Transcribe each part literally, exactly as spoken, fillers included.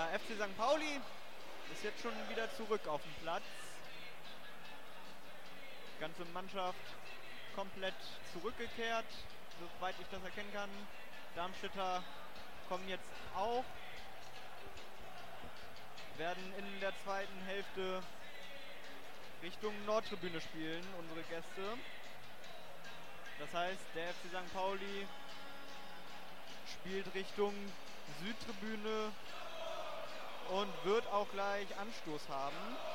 Der F C Sankt Pauli ist jetzt schon wieder zurück auf dem Platz. Die ganze Mannschaft komplett zurückgekehrt, soweit ich das erkennen kann. Darmstädter kommen jetzt auch, werden in der zweiten Hälfte Richtung Nordtribüne spielen, unsere Gäste. Das heißt, der F C Sankt Pauli spielt Richtung Südtribüne und wird auch gleich Anstoß haben.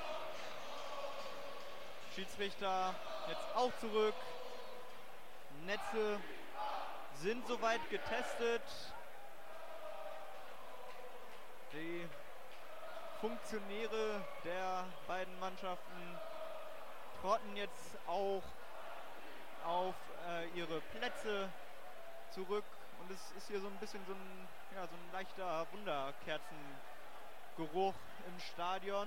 Schiedsrichter jetzt auch zurück. Netze sind soweit getestet. Die Funktionäre der beiden Mannschaften trotten jetzt auch auf äh, ihre Plätze zurück. Und es ist hier so ein bisschen so ein, ja, so ein leichter Wunderkerzengeruch im Stadion.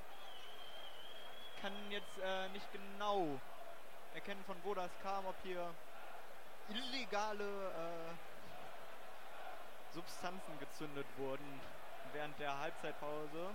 Kann jetzt äh, nicht genau erkennen, von wo das kam, ob hier illegale äh, Substanzen gezündet wurden während der Halbzeitpause.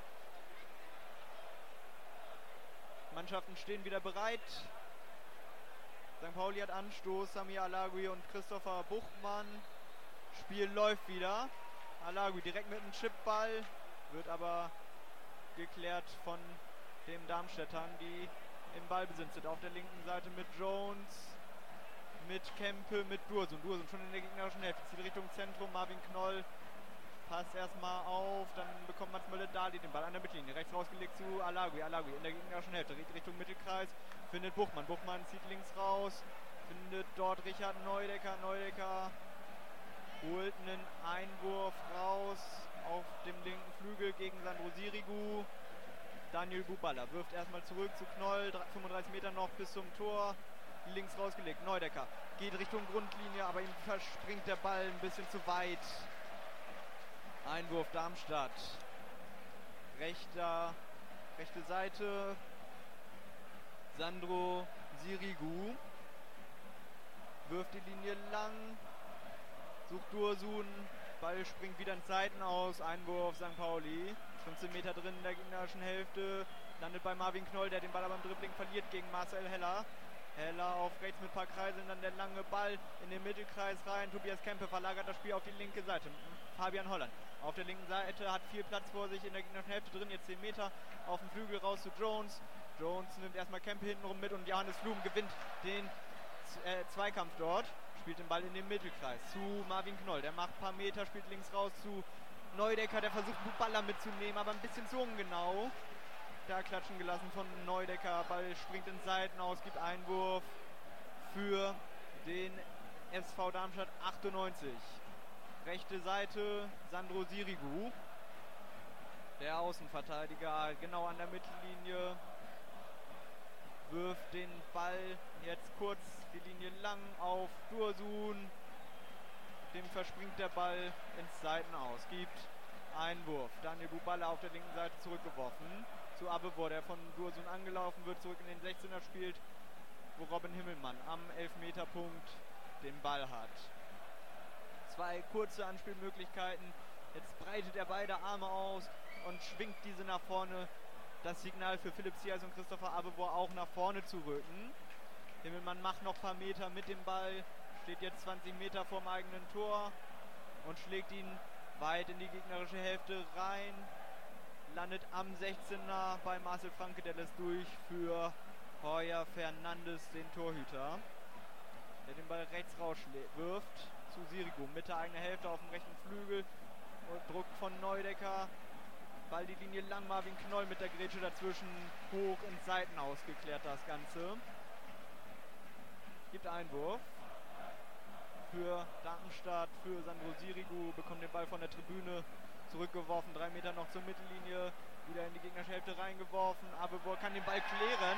Mannschaften stehen wieder bereit. Sankt Pauli hat Anstoß, Samir Alagui und Christopher Buchmann. Spiel läuft wieder. Alagui direkt mit einem Chipball, wird aber geklärt von den Darmstädtern, die im Ballbesitz sind. Auf der linken Seite mit Jones, mit Kempe, mit Dursun. Dursun schon in der gegnerischen Hälfte, zieht Richtung Zentrum, Marvin Knoll passt erstmal auf, dann bekommt Mats Mölle-Dali den Ball an der Mittellinie, rechts rausgelegt zu Alagui, Alagui in der gegnerischen Hälfte, Richtung Mittelkreis, findet Buchmann, Buchmann zieht links raus, findet dort Richard Neudecker, Neudecker holt einen Einwurf raus auf dem linken Flügel gegen Sandro Sirigu. Daniel Buballa wirft erstmal zurück zu Knoll, fünfunddreißig Meter noch bis zum Tor, links rausgelegt, Neudecker geht Richtung Grundlinie, aber ihm verspringt der Ball ein bisschen zu weit. Einwurf Darmstadt. Rechter, rechte Seite. Sandro Sirigu wirft die Linie lang. Sucht Dursun. Ball springt wieder in Seiten aus. Einwurf Sankt Pauli. fünfzehn Meter drin in der gegnerischen Hälfte. Landet bei Marvin Knoll, der den Ball aber im Dribbling verliert gegen Marcel Heller. Heller auf rechts mit ein paar Kreiseln, dann der lange Ball in den Mittelkreis rein. Tobias Kempe verlagert das Spiel auf die linke Seite. Fabian Holland auf der linken Seite hat viel Platz vor sich in der gegnerischen Hälfte drin. Jetzt zehn Meter auf dem Flügel raus zu Jones. Jones nimmt erstmal Kempe hintenrum mit und Johannes Flum gewinnt den äh, Zweikampf dort. Spielt den Ball in den Mittelkreis zu Marvin Knoll. Der macht ein paar Meter, spielt links raus zu Neudecker. Der versucht Buballa mitzunehmen, aber ein bisschen zu ungenau. Da klatschen gelassen von Neudecker. Ball springt in Seiten aus, gibt Einwurf für den S V Darmstadt achtundneunzig. Rechte Seite Sandro Sirigu. Der Außenverteidiger genau an der Mittellinie. Wirft den Ball jetzt kurz die Linie lang auf Dursun. Dem verspringt der Ball ins Seiten aus. Gibt Einwurf. Daniel Buballa auf der linken Seite zurückgeworfen zu Abevor, der von Dursun angelaufen wird, zurück in den sechzehner spielt, wo Robin Himmelmann am Elfmeterpunkt den Ball hat. Zwei kurze Anspielmöglichkeiten. Jetzt breitet er beide Arme aus und schwingt diese nach vorne. Das Signal für Philipp Ziers und Christopher Abevor auch nach vorne zu rücken. Himmelmann macht noch ein paar Meter mit dem Ball, steht jetzt zwanzig Meter vorm eigenen Tor und schlägt ihn weit in die gegnerische Hälfte rein. Landet am sechzehner bei Marcel Franke, der lässt durch für Heuer Fernandes, den Torhüter, der den Ball rechts raus wirft zu Sirigu. Mitte eigener Hälfte auf dem rechten Flügel. Druck von Neudecker. Ball die Linie lang, Marvin Knoll mit der Grätsche dazwischen. Hoch ins Seiten ausgeklärt das Ganze. Gibt Einwurf für Darmstadt, für Sandro Sirigu. Bekommt den Ball von der Tribüne zurückgeworfen. Drei Meter noch zur Mittellinie. Wieder in die gegnerische Hälfte reingeworfen. Abevor kann den Ball klären.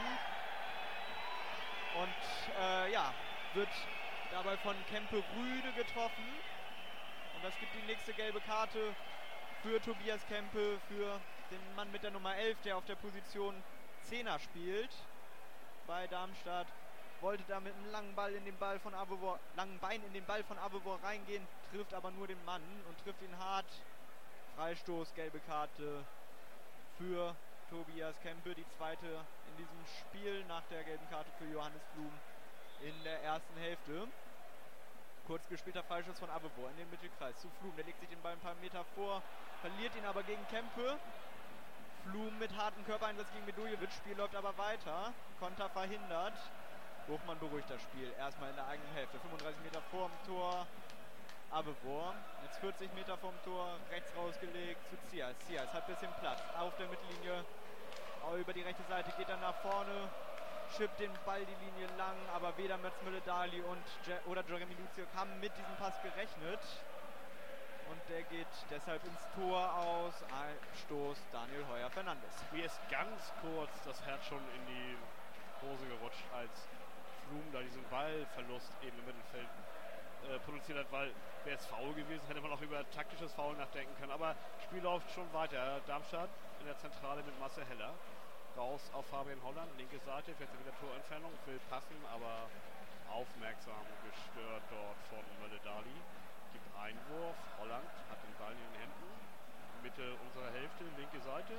Und äh, ja, wird dabei von Kempe Rüde getroffen. Und das gibt die nächste gelbe Karte für Tobias Kempe, für den Mann mit der Nummer elf, der auf der Position Zehner spielt bei Darmstadt. Wollte da mit einem langen Ball in den Ball von Abevor, langen Bein in den Ball von Abevor reingehen, trifft aber nur den Mann und trifft ihn hart. Freistoß, gelbe Karte für Tobias Kempe, die zweite in diesem Spiel nach der gelben Karte für Johannes Flum in der ersten Hälfte. Kurz gespielter Freischuss von Avevo in den Mittelkreis zu Flum, der legt sich den Ball ein paar Meter vor, verliert ihn aber gegen Kempe. Flum mit hartem Körpereinsatz gegen Medojevic, Spiel läuft aber weiter, Konter verhindert. Buchmann beruhigt das Spiel, erstmal in der eigenen Hälfte, fünfunddreißig Meter vorm Tor, Avevo, jetzt vierzig Meter vom Tor, rechts rausgelegt zu Zias. Zias hat ein bisschen Platz, auf der Mittellinie, über die rechte Seite geht er nach vorne, schippt den Ball die Linie lang, aber weder Mats Mölle-Dali und Je- oder Jeremy Lucic haben mit diesem Pass gerechnet. Und der geht deshalb ins Tor aus. Stoß Daniel Heuer-Fernandes. Mir ist ganz kurz das Herz schon in die Hose gerutscht, als Flum da diesen Ballverlust eben im Mittelfeld äh, produziert hat, weil wäre es faul gewesen, hätte man auch über taktisches Foul nachdenken können. Aber das Spiel läuft schon weiter. Darmstadt in der Zentrale mit Marcel Heller. Raus auf Fabian Holland, linke Seite, fährt wieder Torentfernung, will passen, aber aufmerksam gestört dort von Mölle-Dali. Gibt Einwurf, Holland hat den Ball in den Händen, Mitte unserer Hälfte, linke Seite,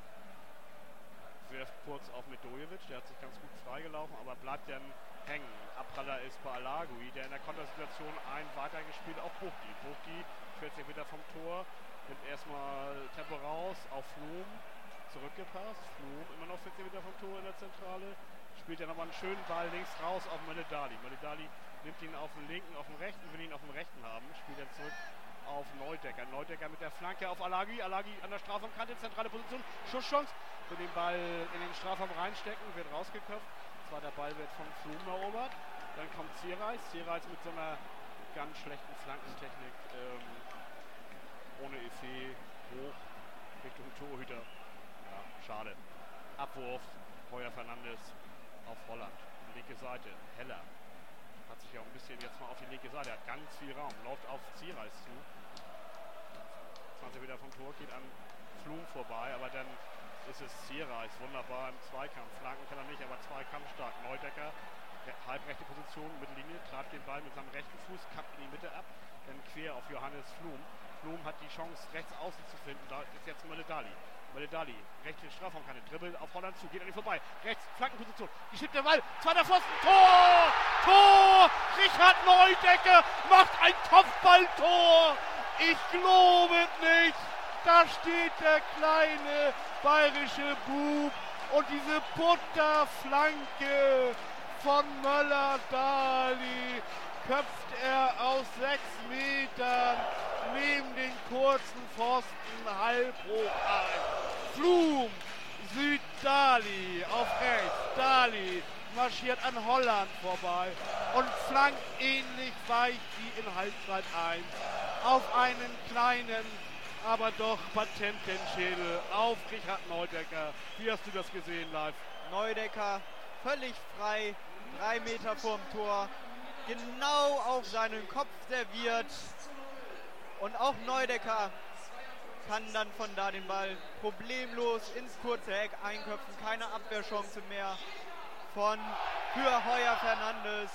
wirft kurz auf Medojevic, der hat sich ganz gut freigelaufen, aber bleibt dann hängen. Abpraller ist bei Alagui, der in der Kontersituation ein weitergespielt auf Buchti. Buchti vierzig Meter vom Tor, nimmt erstmal Tempo raus auf Flum, zurückgepasst, Flum immer noch vierzig Meter vom Tor in der Zentrale, spielt dann aber einen schönen Ball links raus auf Mölle-Dali. Mölle-Dali nimmt ihn auf den linken, auf den rechten, will ihn auf dem rechten haben, spielt dann zurück auf Neudecker. Neudecker mit der Flanke auf Alagi, Alagi an der Strafraumkante, zentrale Position, Schusschance, will den Ball in den Strafraum reinstecken, wird rausgeköpft. Zweiter Ball wird von Flum erobert, dann kommt Zierreis, Zierreis mit so einer ganz schlechten Flankentechnik, ähm, ohne Effet, hoch Richtung Torhüter. Ja, schade. Abwurf, Heuer-Fernandes auf Holland. Linke Seite, Heller. Hat sich ja auch ein bisschen jetzt mal auf die linke Seite, hat ganz viel Raum, läuft auf Zierreis zu. zwanzig Meter vom Tor, geht an Flum vorbei, aber dann ist es Zierreis, wunderbar im Zweikampf. Flanken kann er nicht, aber Zweikampf stark. Neudecker, halbrechte Position, Mittellinie, treibt den Ball mit seinem rechten Fuß, kappt in die Mitte ab, dann quer auf Johannes Flum. Flum hat die Chance, rechts außen zu finden, da ist jetzt Mölle-Dali. Mölle-Dali, rechte Strafraumkante, dribbelt auf Holland zu, geht an ihn vorbei, rechts, Flankenposition, geschickt der Ball, zweiter Pfosten, Tor! Tor! Richard Neudecker macht ein Kopfballtor! Ich glaube nicht! Da steht der kleine bayerische Bub und diese Butterflanke von Möller-Dali köpft er aus sechs Metern neben den kurzen Pfosten halb hoch ein. Flum, Süd-Dali auf rechts, Dali marschiert an Holland vorbei und flankt ähnlich weich wie in Halbzeit eins auf einen kleinen, aber doch patenten Schädel auf Richard Neudecker. Wie hast du das gesehen live? Neudecker völlig frei, drei Meter vorm Tor, genau auf seinen Kopf serviert. Und auch Neudecker kann dann von da den Ball problemlos ins kurze Eck einköpfen. Keine Abwehrchance mehr von für Heuer-Fernandes.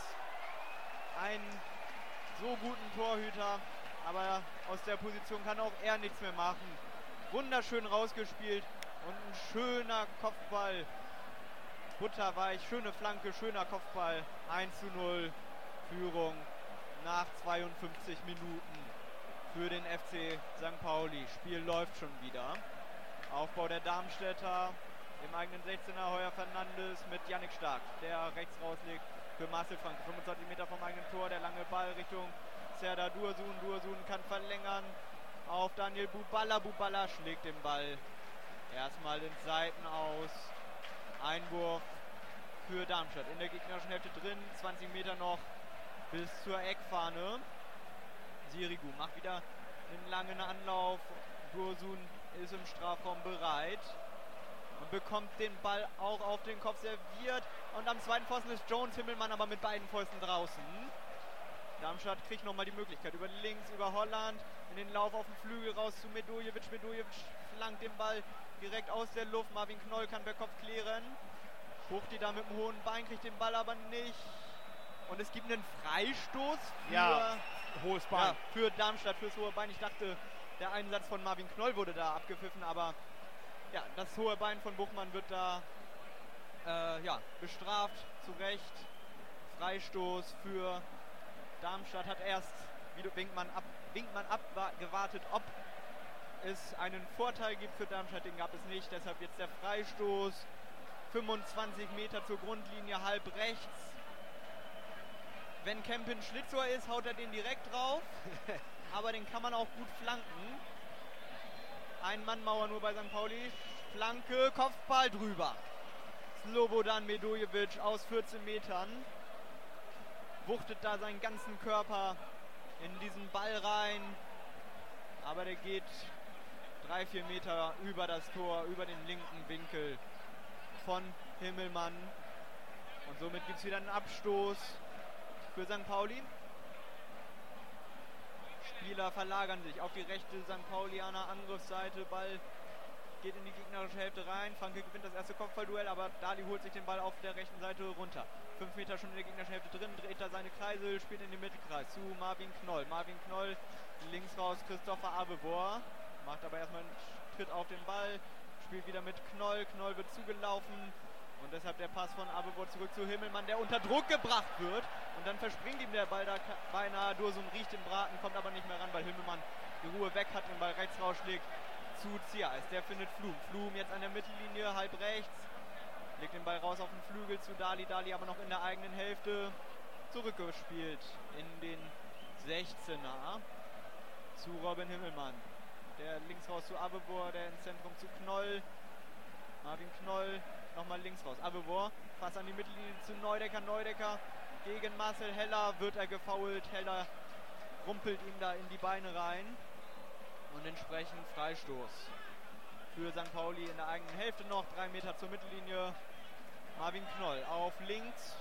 Einen so guten Torhüter, aber aus der Position kann auch er nichts mehr machen. Wunderschön rausgespielt und ein schöner Kopfball. Butterweich, schöne Flanke, schöner Kopfball. eins zu null Führung nach zweiundfünfzig Minuten für den F C Sankt Pauli. Spiel läuft schon wieder. Aufbau der Darmstädter im eigenen sechzehner. Heuer-Fernandes mit Yannick Stark, der rechts rauslegt für Marcel Franke. fünfundzwanzig Meter vom eigenen Tor, der lange Ball Richtung Serdar Dursun. Dursun kann verlängern auf Daniel Buballa. Buballa schlägt den Ball erstmal ins Seiten aus. Einwurf für Darmstadt in der gegnerischen Hälfte drin. zwanzig Meter noch bis zur Eckfahne. Sirigu macht wieder einen langen Anlauf. Dursun ist im Strafraum bereit und bekommt den Ball auch auf den Kopf serviert. Und am zweiten Pfosten ist Jones Himmelmann aber mit beiden Fäusten draußen. Darmstadt kriegt nochmal die Möglichkeit über links, über Holland, in den Lauf auf den Flügel raus zu Medojevic. Medojevic flankt den Ball direkt aus der Luft. Marvin Knoll kann per Kopf klären. Buchti da mit dem hohen Bein, kriegt den Ball aber nicht. Und es gibt einen Freistoß für, ja, hohes Bein. Ja, für Darmstadt, fürs hohe Bein. Ich dachte, Der Einsatz von Marvin Knoll wurde da abgepfiffen, aber ja, das hohe Bein von Buchmann wird da äh, ja, bestraft, zu Recht. Freistoß für Darmstadt. Hat erst, wie Winkmann, ab, Winkmann abgewartet, ob es einen Vorteil gibt für Darmstadt. Den gab es nicht, deshalb jetzt der Freistoß. fünfundzwanzig Meter zur Grundlinie, halb rechts. Wenn Kempin Schlitzohr ist, haut er den direkt drauf. Aber den kann man auch gut flanken. Ein-Mann-Mauer nur bei Sankt Pauli. Flanke, Kopfball drüber. Slobodan Medojevic aus vierzehn Metern. Wuchtet da seinen ganzen Körper in diesen Ball rein. Aber der geht drei, vier Meter über das Tor, über den linken Winkel von Himmelmann. Und somit gibt es wieder einen Abstoß für Sankt Pauli. Spieler verlagern sich auf die rechte Sankt Paulianer Angriffsseite. Ball geht in die gegnerische Hälfte rein. Franke gewinnt das erste Kopfballduell, aber Dali holt sich den Ball auf der rechten Seite runter. Fünf Meter schon in der gegnerischen Hälfte drin, dreht da seine Kreisel, spielt in den Mittelkreis zu Marvin Knoll. Marvin Knoll links raus, Christopher Abevor. Macht aber erstmal einen Tritt auf den Ball, spielt wieder mit Knoll. Knoll wird zugelaufen. Und deshalb der Pass von Abevor zurück zu Himmelmann, der unter Druck gebracht wird. Und dann verspringt ihm der Ball da beinahe. Dursun riecht den Braten, kommt aber nicht mehr ran, weil Himmelmann die Ruhe weg hat, den Ball rechts rausschlägt zu Ziereis. Der findet Flum. Flum jetzt an der Mittellinie, halb rechts. Legt den Ball raus auf den Flügel zu Dali. Dali aber noch in der eigenen Hälfte. Zurückgespielt in den sechzehner zu Robin Himmelmann. Der links raus zu Abevor, der ins Zentrum zu Knoll. Marvin Knoll nochmal links raus. Abevor, Pass an die Mittellinie zu Neudecker. Neudecker gegen Marcel Heller. Wird er gefoult. Heller rumpelt ihm da in die Beine rein. Und entsprechend Freistoß für Sankt Pauli in der eigenen Hälfte noch. Drei Meter zur Mittellinie. Marvin Knoll auf links.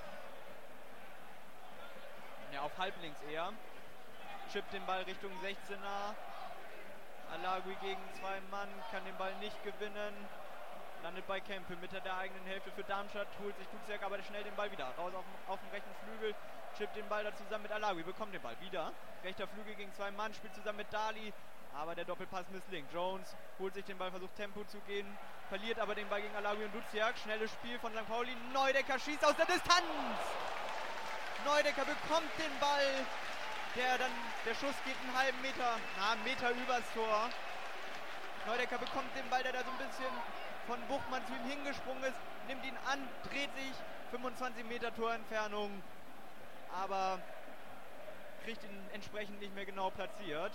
Ja, auf halb links eher. Chippt den Ball Richtung sechzehner. Alagui gegen zwei Mann. Kann den Ball nicht gewinnen. Landet bei Kempe, Mitte der eigenen Hälfte für Darmstadt, holt sich Duziak aber schnell den Ball wieder. Raus auf, auf den rechten Flügel, chippt den Ball da zusammen mit Alagui, bekommt den Ball wieder. Rechter Flügel gegen zwei Mann, spielt zusammen mit Dali, aber der Doppelpass misslingt. Jones holt sich den Ball, versucht Tempo zu gehen, verliert aber den Ball gegen Alagui und Duziak. Schnelles Spiel von Sankt Pauli, Neudecker schießt aus der Distanz! Neudecker bekommt den Ball, der dann, der Schuss geht einen halben Meter, na, einen Meter übers Tor. Neudecker bekommt den Ball, der da so ein bisschen von Buchmann zu ihm hingesprungen ist, nimmt ihn an, dreht sich, fünfundzwanzig Meter Torentfernung, aber kriegt ihn entsprechend nicht mehr genau platziert.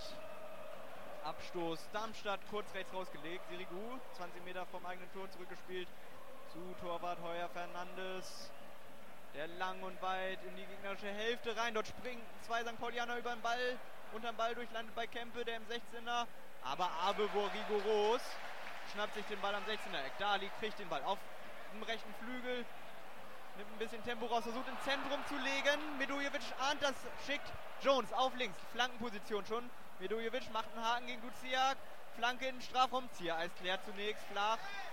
Abstoß Darmstadt, kurz rechts rausgelegt, Sirigu, zwanzig Meter vom eigenen Tor zurückgespielt zu Torwart Heuer Fernandes, der lang und weit in die gegnerische Hälfte rein, dort springen zwei Sankt Paulianer über den Ball, unterm Ball durch, landet bei Kempe, der im sechzehner, aber Abevor rigoros. Schnappt sich den Ball am sechzehner Eck. Dali kriegt den Ball auf dem rechten Flügel. Nimmt ein bisschen Tempo raus, versucht ins Zentrum zu legen. Medojevic ahnt das, schickt Jones auf links. Flankenposition schon. Medojevic macht einen Haken gegen Duziak. Flanke in den Strafraum. Ziereis klärt zunächst flach.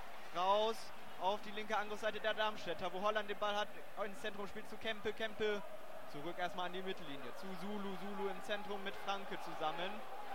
Raus auf die linke Angriffsseite der Darmstädter, wo Holland den Ball hat. Ins Zentrum spielt zu Kempe. Kempe zurück erstmal an die Mittellinie. Zu Zulu. Zulu im Zentrum mit Franke zusammen.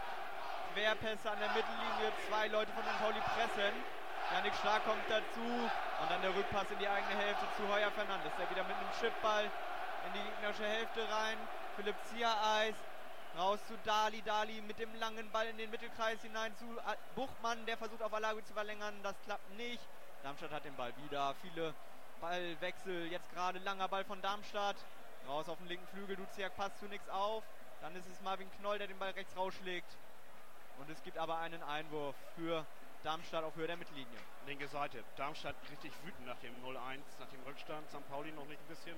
Querpässe an der Mittellinie, zwei Leute von Sankt Pauli pressen. Janik Stark kommt dazu und dann der Rückpass in die eigene Hälfte zu Heuer Fernandes, der wieder mit einem Chipball in die gegnerische Hälfte rein. Philipp Ziereis raus zu Dali, Dali mit dem langen Ball in den Mittelkreis hinein zu Buchmann, der versucht auf Alagui zu verlängern, das klappt nicht. Darmstadt hat den Ball wieder, viele Ballwechsel, jetzt gerade langer Ball von Darmstadt, raus auf den linken Flügel, Duziak passt zu nichts auf, dann ist es Marvin Knoll, der den Ball rechts rausschlägt. Und es gibt aber einen Einwurf für Darmstadt auf Höhe der Mittellinie. Linke Seite. Darmstadt richtig wütend nach dem null eins, nach dem Rückstand. Sankt Pauli noch nicht ein bisschen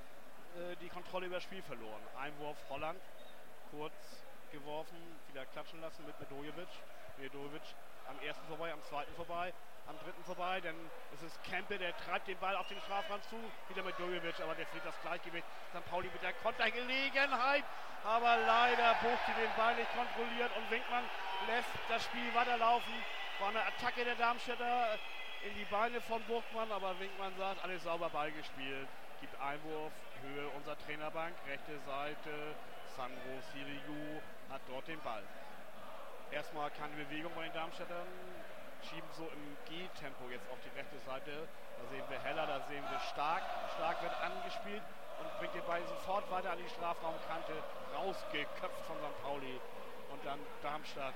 äh, die Kontrolle über das Spiel verloren. Einwurf Holland, kurz geworfen, wieder klatschen lassen mit Medojevic. Medojevic am ersten vorbei, am zweiten vorbei, am dritten vorbei. Dann ist es Kempe, der treibt den Ball auf den Strafraum zu. Wieder Medojevic, aber der fehlt das Gleichgewicht. Sankt Pauli mit der Kontergelegenheit. Aber leider Buchti den Ball nicht kontrolliert und Winkmann lässt das Spiel weiterlaufen. War eine Attacke der Darmstädter in die Beine von Buchmann, aber Winkmann sagt, alles sauber Ball gespielt. Gibt Einwurf, Höhe unserer Trainerbank, rechte Seite. Sandro Sirigu hat dort den Ball. erstmal keine Bewegung bei den Darmstädtern. Schieben so im G-Tempo jetzt auf die rechte Seite. Da sehen wir Heller, da sehen wir Stark. Stark wird angespielt und bringt den Ball sofort weiter an die Strafraumkante. Rausgeköpft von Sankt Pauli. Und dann Darmstadt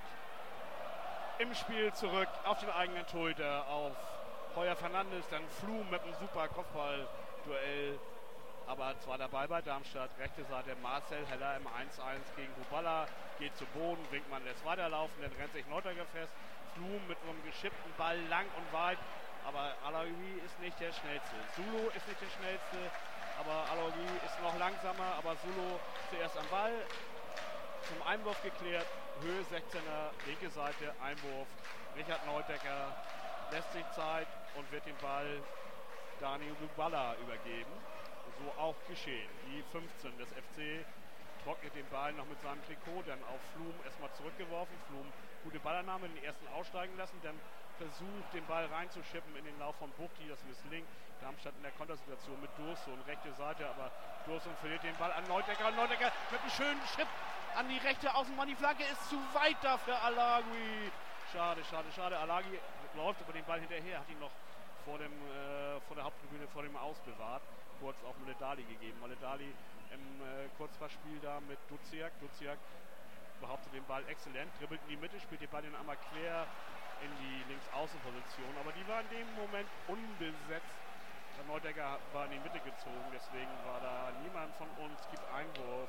im Spiel zurück auf den eigenen Torhüter, auf Heuer Fernandes. Dann Flum mit einem super Kopfball-Duell. Aber zwar dabei bei Darmstadt, rechte Seite Marcel Heller im eins eins gegen Buballa, geht zu Boden, Winkmann lässt weiterlaufen, dann rennt sich Neutagger fest, Flum mit einem geschippten Ball lang und weit, aber Alaoui ist nicht der Schnellste. Sulu ist nicht der Schnellste, aber Alaoui ist noch langsamer, aber Sulu zuerst am Ball, zum Einwurf geklärt, Höhe sechzehner, linke Seite, Einwurf, Richard Neudecker lässt sich Zeit und wird den Ball Daniel Buballa übergeben. So auch geschehen. Die fünfzehn des F C trocknet den Ball noch mit seinem Trikot, dann auf Flum erstmal zurückgeworfen. Flum gute Ballannahme, den ersten aussteigen lassen, dann versucht den Ball reinzuschippen in den Lauf von Buchti, das misslingt. Darmstadt in der Kontersituation mit Dursun, rechte Seite, aber Dursun verliert den Ball an Neudecker. Neudecker mit einem schönen Chip an die rechte Außenbahn. Die Flanke ist zu weit da für Alagui. Schade, schade, schade. Alagui läuft über den Ball hinterher, hat ihn noch vor, dem, äh, vor der Haupttribüne, vor dem Aus bewahrt. Kurz auf Moledali gegeben. Moledali im äh, Kurzpassspiel da mit Duziak. Duziak behauptet den Ball exzellent, dribbelt in die Mitte, spielt den Ball dann einmal quer in die Linksaußenposition. Aber die war in dem Moment unbesetzt. Der Neudecker war in die Mitte gezogen, deswegen war da niemand von uns. Gibt Einwurf.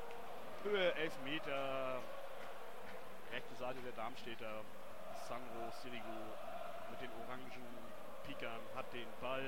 Höhe elf Meter. Rechte Seite der Darmstädter. Sandro Sirigu mit den orangen Pikern hat den Ball.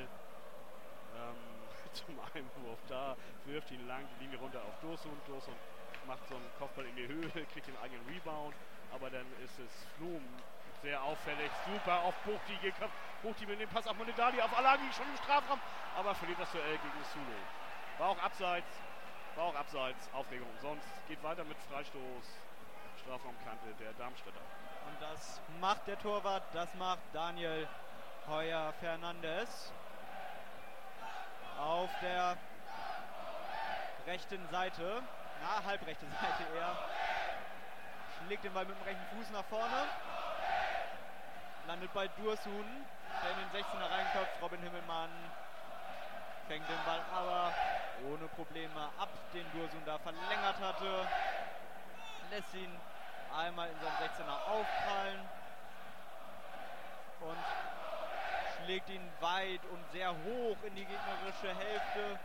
Ähm, zum Einwurf da, wirft ihn lang, die Linie runter auf Dursun. Dursun macht so einen Kopfball in die Höhe, kriegt den eigenen Rebound, aber dann ist es Flum, sehr auffällig, super auf Buchti gekommen. Buchti mit dem Pass auf Moledali, auf Alagi, schon im Strafraum, aber verliert das Duell gegen Sulu. War auch abseits, war auch abseits, Aufregung umsonst. Geht weiter mit Freistoß, Strafraumkante der Darmstädter. Und das macht der Torwart, das macht Daniel Heuer Fernandes. Auf der rechten Seite, na, halbrechte Seite eher, schlägt den Ball mit dem rechten Fuß nach vorne, landet bei Dursun, der in den sechzehner reinköpft. Robin Himmelmann fängt den Ball aber ohne Probleme ab, den Dursun da verlängert hatte, lässt ihn einmal in seinen sechzehner aufprallen und schlägt ihn weit und sehr hoch in die gegnerische Hälfte.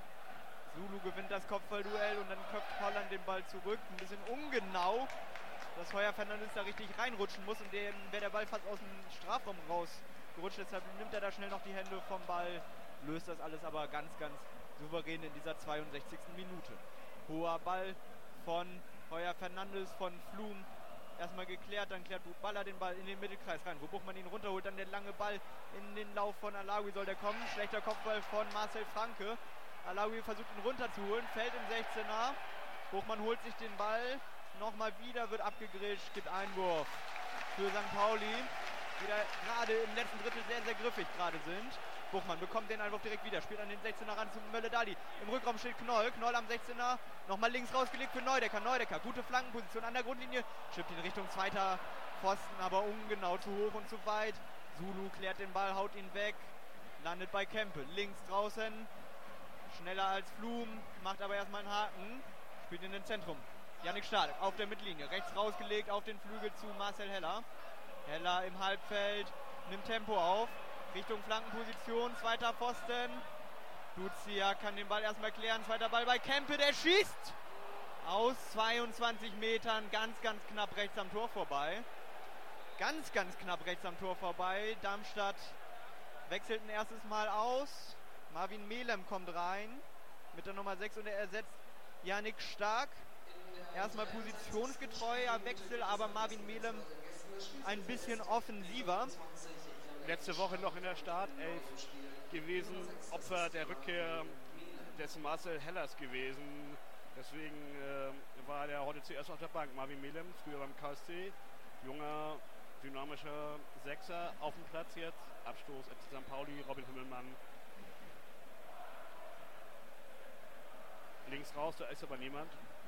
Sulu gewinnt das Kopfballduell und dann köpft Holland den Ball zurück. Ein bisschen ungenau, dass Heuer Fernandes da richtig reinrutschen muss und dem wäre der Ball fast aus dem Strafraum rausgerutscht. Deshalb nimmt er da schnell noch die Hände vom Ball, löst das alles aber ganz, ganz souverän in dieser zweiundsechzigsten Minute. Hoher Ball von Heuer Fernandes, von Flum. Erstmal geklärt, dann klärt Buballa den Ball in den Mittelkreis rein, wo Buchmann ihn runterholt, dann der lange Ball in den Lauf von Alaoui soll der kommen. Schlechter Kopfball von Marcel Franke. Alaoui versucht ihn runterzuholen, fällt im sechzehner. Buchmann holt sich den Ball, nochmal wieder, wird abgegrätscht, gibt Einwurf für Sankt Pauli, die da gerade im letzten Drittel sehr, sehr griffig gerade sind. Buchmann bekommt den Einwurf direkt wieder, spielt an den sechzehner ran zu Moledali. Im Rückraum steht Knoll, Knoll am sechzehner, nochmal links rausgelegt für Neudecker. Neudecker, gute Flankenposition an der Grundlinie, schippt in Richtung zweiter Pfosten, aber ungenau, zu hoch und zu weit. Sulu klärt den Ball, haut ihn weg, landet bei Kempe, links draußen, schneller als Flum, macht aber erstmal einen Haken, spielt in den Zentrum. Yannick Stark auf der Mittellinie, rechts rausgelegt auf den Flügel zu Marcel Heller. Heller im Halbfeld, nimmt Tempo auf. Richtung Flankenposition, zweiter Pfosten. Duziak kann den Ball erstmal klären. Zweiter Ball bei Kempe, der schießt aus zweiundzwanzig Metern ganz, ganz knapp rechts am Tor vorbei. Ganz, ganz knapp rechts am Tor vorbei. Darmstadt wechselt ein erstes Mal aus. Marvin Melem kommt rein mit der Nummer sechs und er ersetzt Yannick Stark. Erstmal positionsgetreuer Wechsel, aber Marvin Melem ein bisschen offensiver. Letzte Woche noch in der Startelf gewesen, Opfer der Rückkehr des Marcel Hellers gewesen. Deswegen äh, war der heute zuerst auf der Bank. Marvin Melem, früher beim K S C, junger, dynamischer Sechser auf dem Platz jetzt. Abstoß F C Sankt Pauli, Robin Himmelmann. Links raus, da ist aber niemand.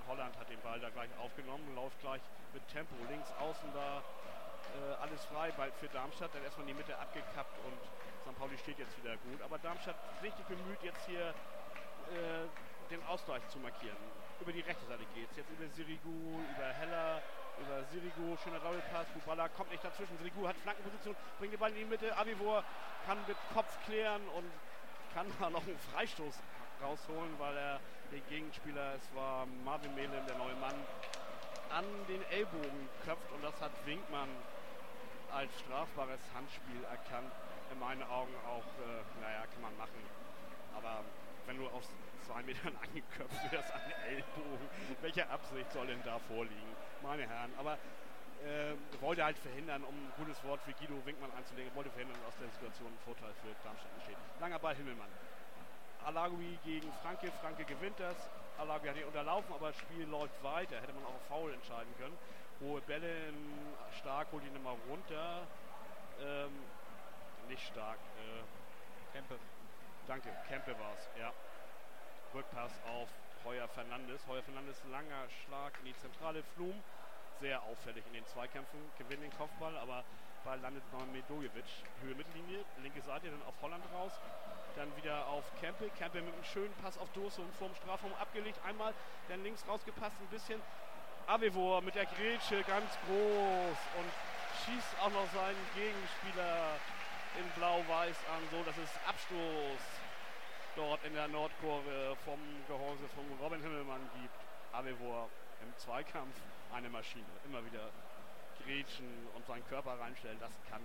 Holland hat den Ball da gleich aufgenommen, läuft gleich mit Tempo links außen da. Äh, alles frei bei, für Darmstadt, dann erstmal in die Mitte abgekappt und Sankt Pauli steht jetzt wieder gut. Aber Darmstadt richtig bemüht, jetzt hier äh, den Ausgleich zu markieren. Über die rechte Seite geht es. Jetzt über Sirigu, über Heller, über Sirigu, schöner Doppelpass. Bubala kommt nicht dazwischen. Sirigu hat Flankenposition, bringt den Ball in die Mitte. Avivor kann mit Kopf klären und kann da noch einen Freistoß rausholen, weil er den Gegenspieler, es war Marvin Melem, der neue Mann, an den Ellbogen köpft und das hat Winkmann als strafbares Handspiel erkannt. In meinen Augen auch, äh, naja, kann man machen. Aber wenn du aus zwei Metern angeköpft wirst an den Ellbogen, welche Absicht soll denn da vorliegen? Meine Herren, aber äh, wollte halt verhindern, um ein gutes Wort für Guido Winkmann einzulegen, wollte verhindern, dass aus der Situation ein Vorteil für Darmstadt entsteht. Langer Ball, Himmelmann. Alagui gegen Franke, Franke gewinnt das. Alagui hat ihn unterlaufen, aber das Spiel läuft weiter. Hätte man auch auf Foul entscheiden können. Hohe Bälle, Stark holt ihn immer runter. Ähm, nicht Stark. Äh, Kempe. Danke, Kempe war es, ja. Rückpass auf Heuer Fernandes. Heuer Fernandes, langer Schlag in die Zentrale. Flum, sehr auffällig in den Zweikämpfen, gewinnt den Kopfball, aber Ball landet bei Medojevic. Höhe Mittellinie, linke Seite, dann auf Holland raus. Dann wieder auf Kempe. Kempe mit einem schönen Pass auf Durso und vorm Strafraum abgelegt. Einmal, dann links rausgepasst ein bisschen. Avivor mit der Grätsche ganz groß und schießt auch noch seinen Gegenspieler in Blau-Weiß an, so dass es Abstoß dort in der Nordkurve vom Gehäuse von Robin Himmelmann gibt. Avivor im Zweikampf eine Maschine. Immer wieder grätschen und seinen Körper reinstellen, das kann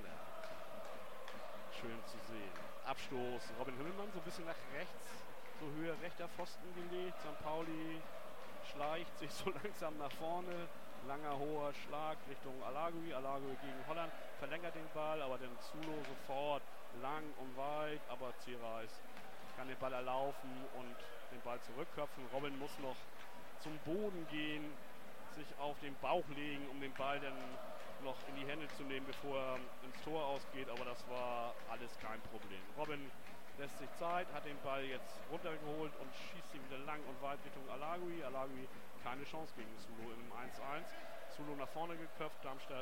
er. Schön zu sehen. Abstoß, Robin Himmelmann so ein bisschen nach rechts, so höher rechter Pfosten gelegt. Sankt Pauli schleicht sich so langsam nach vorne. Langer, hoher Schlag Richtung Alagui. Alagui gegen Holland. Verlängert den Ball, aber dann Zulo sofort lang und weit. Aber Zierreis kann den Ball erlaufen und den Ball zurückköpfen. Robin muss noch zum Boden gehen, sich auf den Bauch legen, um den Ball dann noch in die Hände zu nehmen, bevor er ins Tor ausgeht. Aber das war alles kein Problem. Robin lässt sich Zeit, hat den Ball jetzt runtergeholt und schießt ihn wieder lang und weit Richtung Alagui. Alagui keine Chance gegen Zulo im eins eins. Zulo nach vorne geköpft, Darmstadt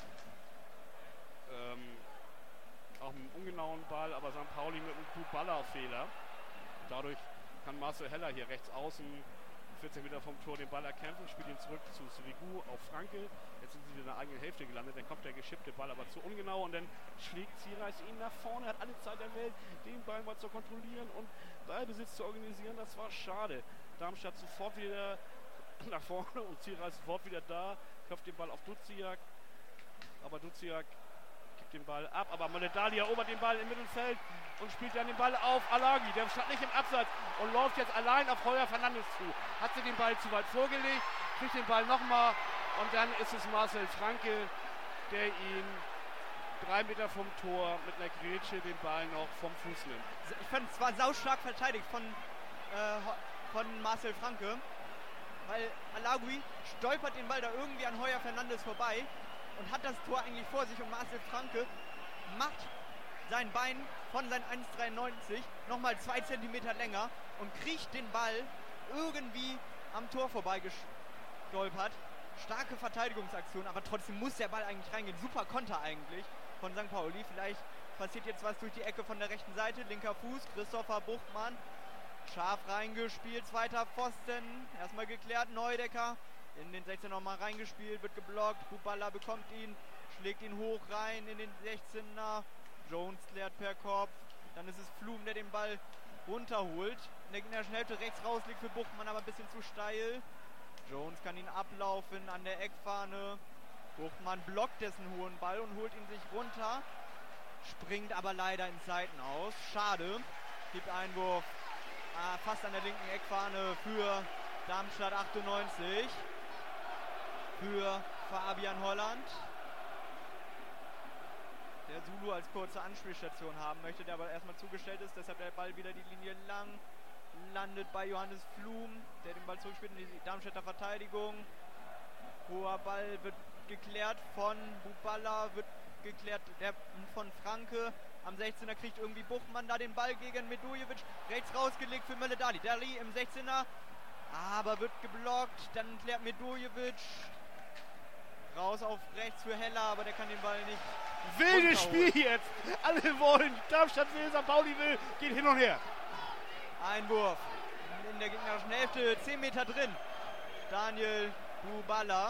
ähm, auch mit einem ungenauen Ball, aber Sankt Pauli mit einem Bubala-Fehler. Dadurch kann Marcel Heller hier rechts außen vierzehn Meter vom Tor den Ball erkämpfen, spielt ihn zurück zu Sirigu auf Franke. Jetzt sind sie wieder in der eigenen Hälfte gelandet, dann kommt der geschippte Ball aber zu ungenau und dann schlägt Zierreis ihn nach vorne, hat alle Zeit der Welt, den Ball mal zu kontrollieren und Ballbesitz zu organisieren. Das war schade. Darmstadt sofort wieder nach vorne und Zierreis sofort wieder da, köpft den Ball auf Duziak, aber Duziak gibt den Ball ab, aber Moledali erobert den Ball im Mittelfeld und spielt dann den Ball auf Alagi, der stand nicht im Absatz und läuft jetzt allein auf Heuer Fernandes zu. Hat sie den Ball zu weit vorgelegt, kriegt den Ball nochmal und dann ist es Marcel Franke, der ihn drei Meter vom Tor mit einer Grätsche den Ball noch vom Fuß nimmt. Ich fand es war saustark verteidigt von, äh, von Marcel Franke, weil Alagui stolpert den Ball da irgendwie an Heuer Fernandes vorbei und hat das Tor eigentlich vor sich und Marcel Franke macht sein Bein von seinen eins Komma dreiundneunzig nochmal zwei Zentimeter länger und kriegt den Ball irgendwie am Tor vorbei gestolpert. Starke Verteidigungsaktion, aber trotzdem muss der Ball eigentlich reingehen. Super Konter eigentlich von Sankt Pauli. Vielleicht passiert jetzt was durch die Ecke von der rechten Seite. Linker Fuß, Christopher Buchmann. Scharf reingespielt, zweiter Pfosten. Erstmal geklärt, Neudecker. In den sechzehner nochmal reingespielt, wird geblockt. Bubala bekommt ihn, schlägt ihn hoch rein in den sechzehner. Jones klärt per Kopf. Dann ist es Flum, der den Ball runterholt. In der gegnerischen Hälfte rechts raus liegt für Buchmann, aber ein bisschen zu steil. Jones kann ihn ablaufen an der Eckfahne. Buchmann blockt dessen hohen Ball und holt ihn sich runter. Springt aber leider in Seiten aus. Schade. Gibt Einwurf ah, fast an der linken Eckfahne für Darmstadt achtundneunzig. Für Fabian Holland. Der Zulu als kurze Anspielstation haben möchte, der aber erstmal zugestellt ist. Deshalb der Ball wieder die Linie lang. Landet bei Johannes Flum, der den Ball zurückspielt in die Darmstädter Verteidigung. Hoher Ball wird geklärt von Bubala, wird geklärt der von Franke. Am sechzehner kriegt irgendwie Buchmann da den Ball gegen Medojevic. Rechts rausgelegt für Moledali. Dali im sechzehner. aber wird geblockt. Dann klärt Medojevic raus auf rechts für Heller, aber der kann den Ball nicht. Wildes Spiel jetzt. Alle wollen. Darmstadt will, Sankt Pauli will. Geht hin und her. Einwurf in der gegnerischen Hälfte. zehn Meter drin. Daniel Bubala.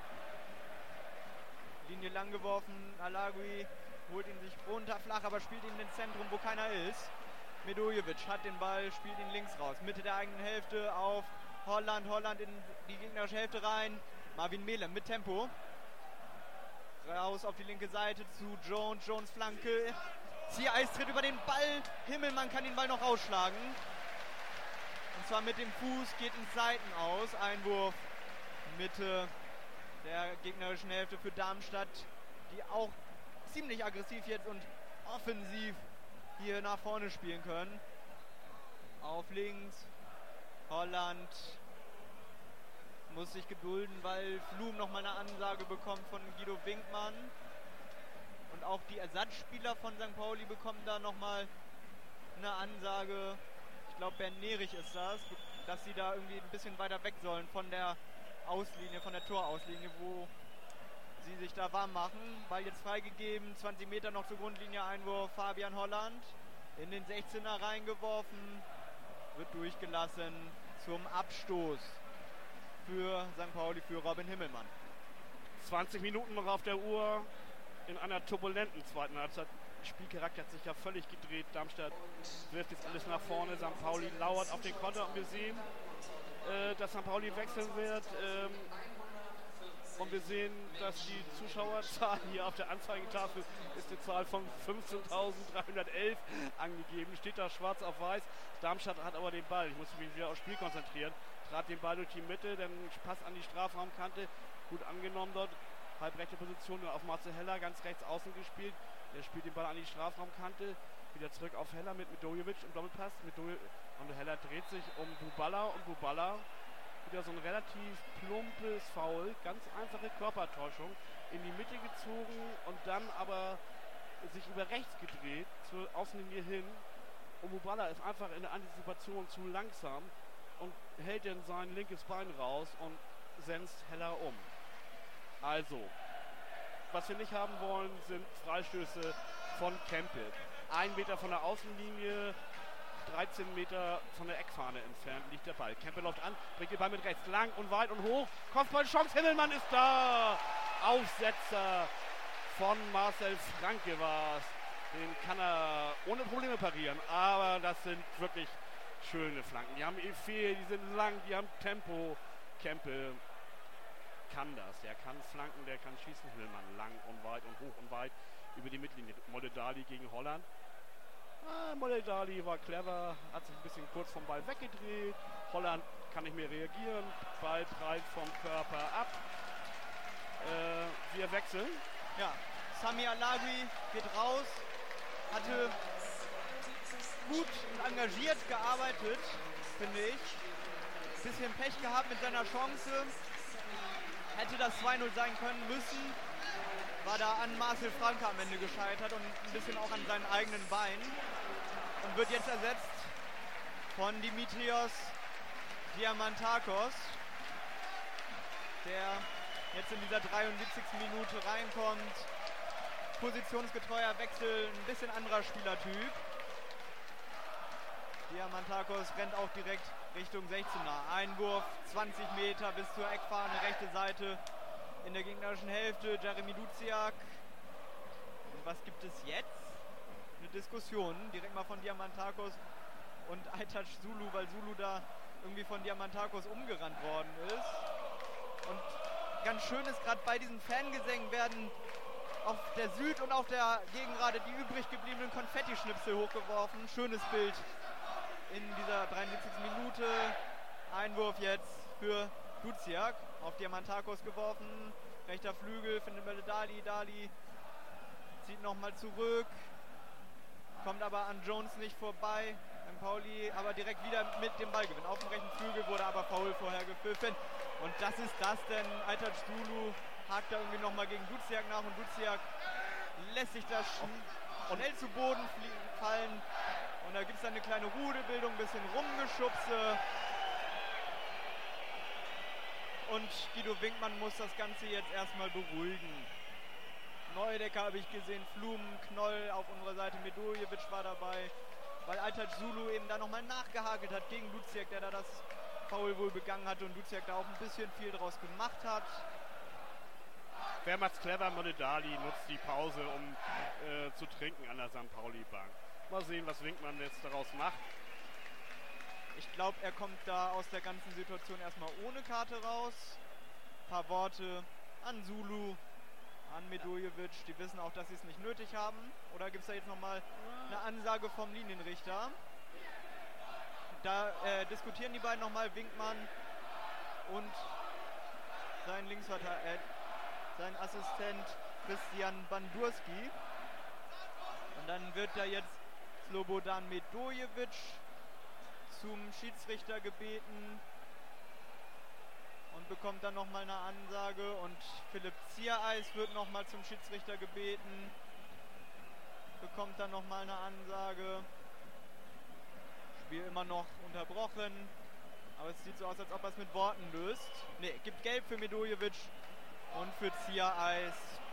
Linie lang geworfen. Alagui holt ihn sich runter flach, aber spielt ihn ins Zentrum, wo keiner ist. Medojevic hat den Ball, spielt ihn links raus. Mitte der eigenen Hälfte auf Holland. Holland in die gegnerische Hälfte rein. Marvin Melem mit Tempo. Raus auf die linke Seite zu Jones. Jones Flanke. Ziereis tritt über den Ball. Himmelmann kann den Ball noch rausschlagen. Und zwar mit dem Fuß, geht ins Seitenaus. Einwurf Mitte der gegnerischen Hälfte für Darmstadt, die auch ziemlich aggressiv jetzt und offensiv hier nach vorne spielen können. Auf links. Holland muss sich gedulden, weil Flum nochmal eine Ansage bekommt von Guido Winkmann. Und auch die Ersatzspieler von Sankt Pauli bekommen da nochmal eine Ansage. Ich glaube, Bernd Nerich ist das, dass sie da irgendwie ein bisschen weiter weg sollen von der Auslinie, von der Torauslinie, wo sie sich da warm machen. Ball jetzt freigegeben, zwanzig Meter noch zur Grundlinie, Einwurf Fabian Holland. In den sechzehner reingeworfen, wird durchgelassen zum Abstoß für Sankt Pauli, für Robin Himmelmann. zwanzig Minuten noch auf der Uhr in einer turbulenten zweiten Halbzeit. Der Spielcharakter hat sich ja völlig gedreht. Darmstadt wirft jetzt alles nach vorne. Sankt Pauli lauert auf den Konter und wir sehen, äh, dass Sankt Pauli wechseln wird. Ähm, und wir sehen, dass die Zuschauerzahl hier auf der Anzeigetafel ist eine Zahl von fünfzehntausenddreihundertelf angegeben. Steht da schwarz auf weiß. Darmstadt hat aber den Ball. Ich muss mich wieder aufs Spiel konzentrieren. Trat den Ball durch die Mitte, dann Pass an die Strafraumkante. Gut angenommen dort. Halbrechte Position auf Marcel Heller, ganz rechts außen gespielt. Der spielt den Ball an die Strafraumkante. Wieder zurück auf Heller mit Medojevic im Doppelpass. Medojevic und Heller dreht sich um Bubala und Bubala. Wieder so ein relativ plumpes Foul. Ganz einfache Körpertäuschung. In die Mitte gezogen und dann aber sich über rechts gedreht zur Außenlinie hin. Und Bubala ist einfach in der Antizipation zu langsam und hält dann sein linkes Bein raus und senzt Heller um. Also, was wir nicht haben wollen, sind Freistöße von Kempel. Ein Meter von der Außenlinie, dreizehn Meter von der Eckfahne entfernt liegt der Ball. Kempel läuft an, bringt den Ball mit rechts lang und weit und hoch. Kopfballchance, Himmelmann ist da! Aufsetzer von Marcel Franke war es. Den kann er ohne Probleme parieren, aber das sind wirklich schöne Flanken. Die haben Effet, die sind lang, die haben Tempo. Kempel kann das. Der kann flanken, der kann schießen. Hillmann lang und weit und hoch und weit über die Mittellinie. Moledali gegen Holland. Ah, Moledali war clever, hat sich ein bisschen kurz vom Ball weggedreht. Holland kann nicht mehr reagieren. Ball prallt vom Körper ab. Äh, wir wechseln. Ja, Sami Alagui geht raus. Hatte gut und engagiert gearbeitet, finde ich. Bisschen Pech gehabt mit seiner Chance. Hätte das zwei null sein können müssen. War da an Marcel Franke am Ende gescheitert und ein bisschen auch an seinen eigenen Beinen. Und wird jetzt ersetzt von Dimitrios Diamantakos, der jetzt in dieser dreiundsiebzigsten Minute reinkommt. Positionsgetreuer Wechsel, ein bisschen anderer Spielertyp. Diamantakos rennt auch direkt Richtung sechzehner. Einwurf, zwanzig Meter bis zur Eckfahne, rechte Seite in der gegnerischen Hälfte. Jeremy Duziak. Und was gibt es jetzt? Eine Diskussion, direkt mal von Diamantakos und Aytac Zulu, weil Zulu da irgendwie von Diamantakos umgerannt worden ist. Und ganz schön ist, gerade bei diesen Fangesängen werden auf der Süd- und auf der Gegengrade die übrig gebliebenen Konfettischnipsel hochgeworfen. Schönes Bild in dieser dreiundsiebzigsten Minute. Einwurf jetzt für Duziak, auf Diamantakos geworfen. Rechter Flügel, findet Dali. Dali zieht nochmal zurück. Kommt aber an Jones nicht vorbei. Sankt Pauli aber direkt wieder mit dem Ballgewinn. Auf dem rechten Flügel wurde aber Foul vorher gepfiffen. Und das ist das, denn Aytac Zulu hakt da irgendwie nochmal gegen Duziak nach und Duziak lässt sich das sch schnell zu Boden fallen. Und da gibt es dann eine kleine Rudelbildung, ein bisschen Rumgeschubse. und Guido Winkmann muss das Ganze jetzt erstmal beruhigen. Neudecker habe ich gesehen, Flum, Knoll auf unserer Seite, Medojevic war dabei, weil Aytaç Zulu eben da nochmal nachgehakelt hat gegen Luciak, der da das Foul wohl begangen hatte und Luciak da auch ein bisschen viel draus gemacht hat. Wer macht's clever? Monedali nutzt die Pause, um äh, zu trinken an der Sankt Pauli-Bank. Mal sehen, was Winkmann jetzt daraus macht. Ich glaube, er kommt da aus der ganzen Situation erstmal ohne Karte raus. Ein paar Worte an Zulu, an Medojevic. Die wissen auch, dass sie es nicht nötig haben. Oder gibt es da jetzt nochmal eine Ansage vom Linienrichter? Da äh, diskutieren die beiden nochmal, Winkmann und sein Linksverteidiger, äh, sein Assistent Christian Bandurski. Und dann wird da jetzt Slobodan Medojevic zum Schiedsrichter gebeten und bekommt dann nochmal eine Ansage. Und Philipp Ziereis wird nochmal zum Schiedsrichter gebeten, bekommt dann nochmal eine Ansage. Spiel immer noch unterbrochen, aber es sieht so aus, als ob er es mit Worten löst. Ne, gibt Gelb für Medojevic und für Ziereis.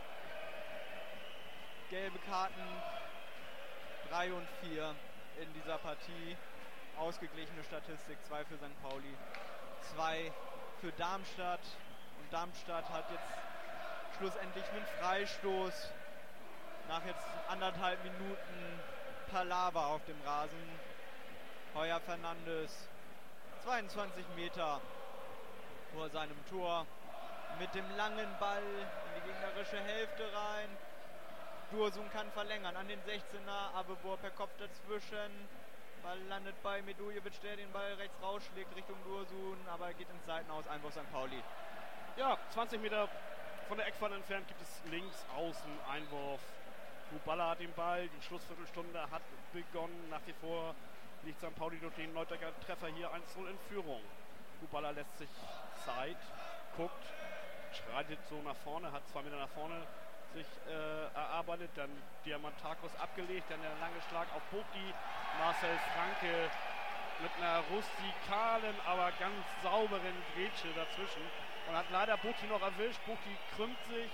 Gelbe Karten drei und vier in dieser Partie. Ausgeglichene Statistik, zwei für Sankt Pauli, zwei für Darmstadt. Und Darmstadt hat jetzt schlussendlich einen Freistoß nach jetzt anderthalb Minuten Palaver auf dem Rasen. Heuer Fernandes, zweiundzwanzig Meter vor seinem Tor, mit dem langen Ball in die gegnerische Hälfte rein. Dursun kann verlängern an den sechzehner, Abebor per Kopf dazwischen. Ball landet bei Medojevic, der den Ball rechts rausschlägt Richtung Dursun, aber geht ins Seitenaus, Einwurf Sankt Pauli. Ja, zwanzig Meter von der Eckfahne entfernt gibt es links außen Einwurf. Kubala hat den Ball, die Schlussviertelstunde hat begonnen, nach wie vor liegt Sankt Pauli durch den Neudecker Treffer hier eins zu null in Führung. Kubala lässt sich Zeit, guckt, schreitet so nach vorne, hat zwei Meter nach vorne sich äh, erarbeitet, dann Diamantakos abgelegt, dann der lange Schlag auf Bogdi, Marcel Franke mit einer rustikalen, aber ganz sauberen Grätsche dazwischen und hat leider Bogdi noch erwischt. Bogdi krümmt sich,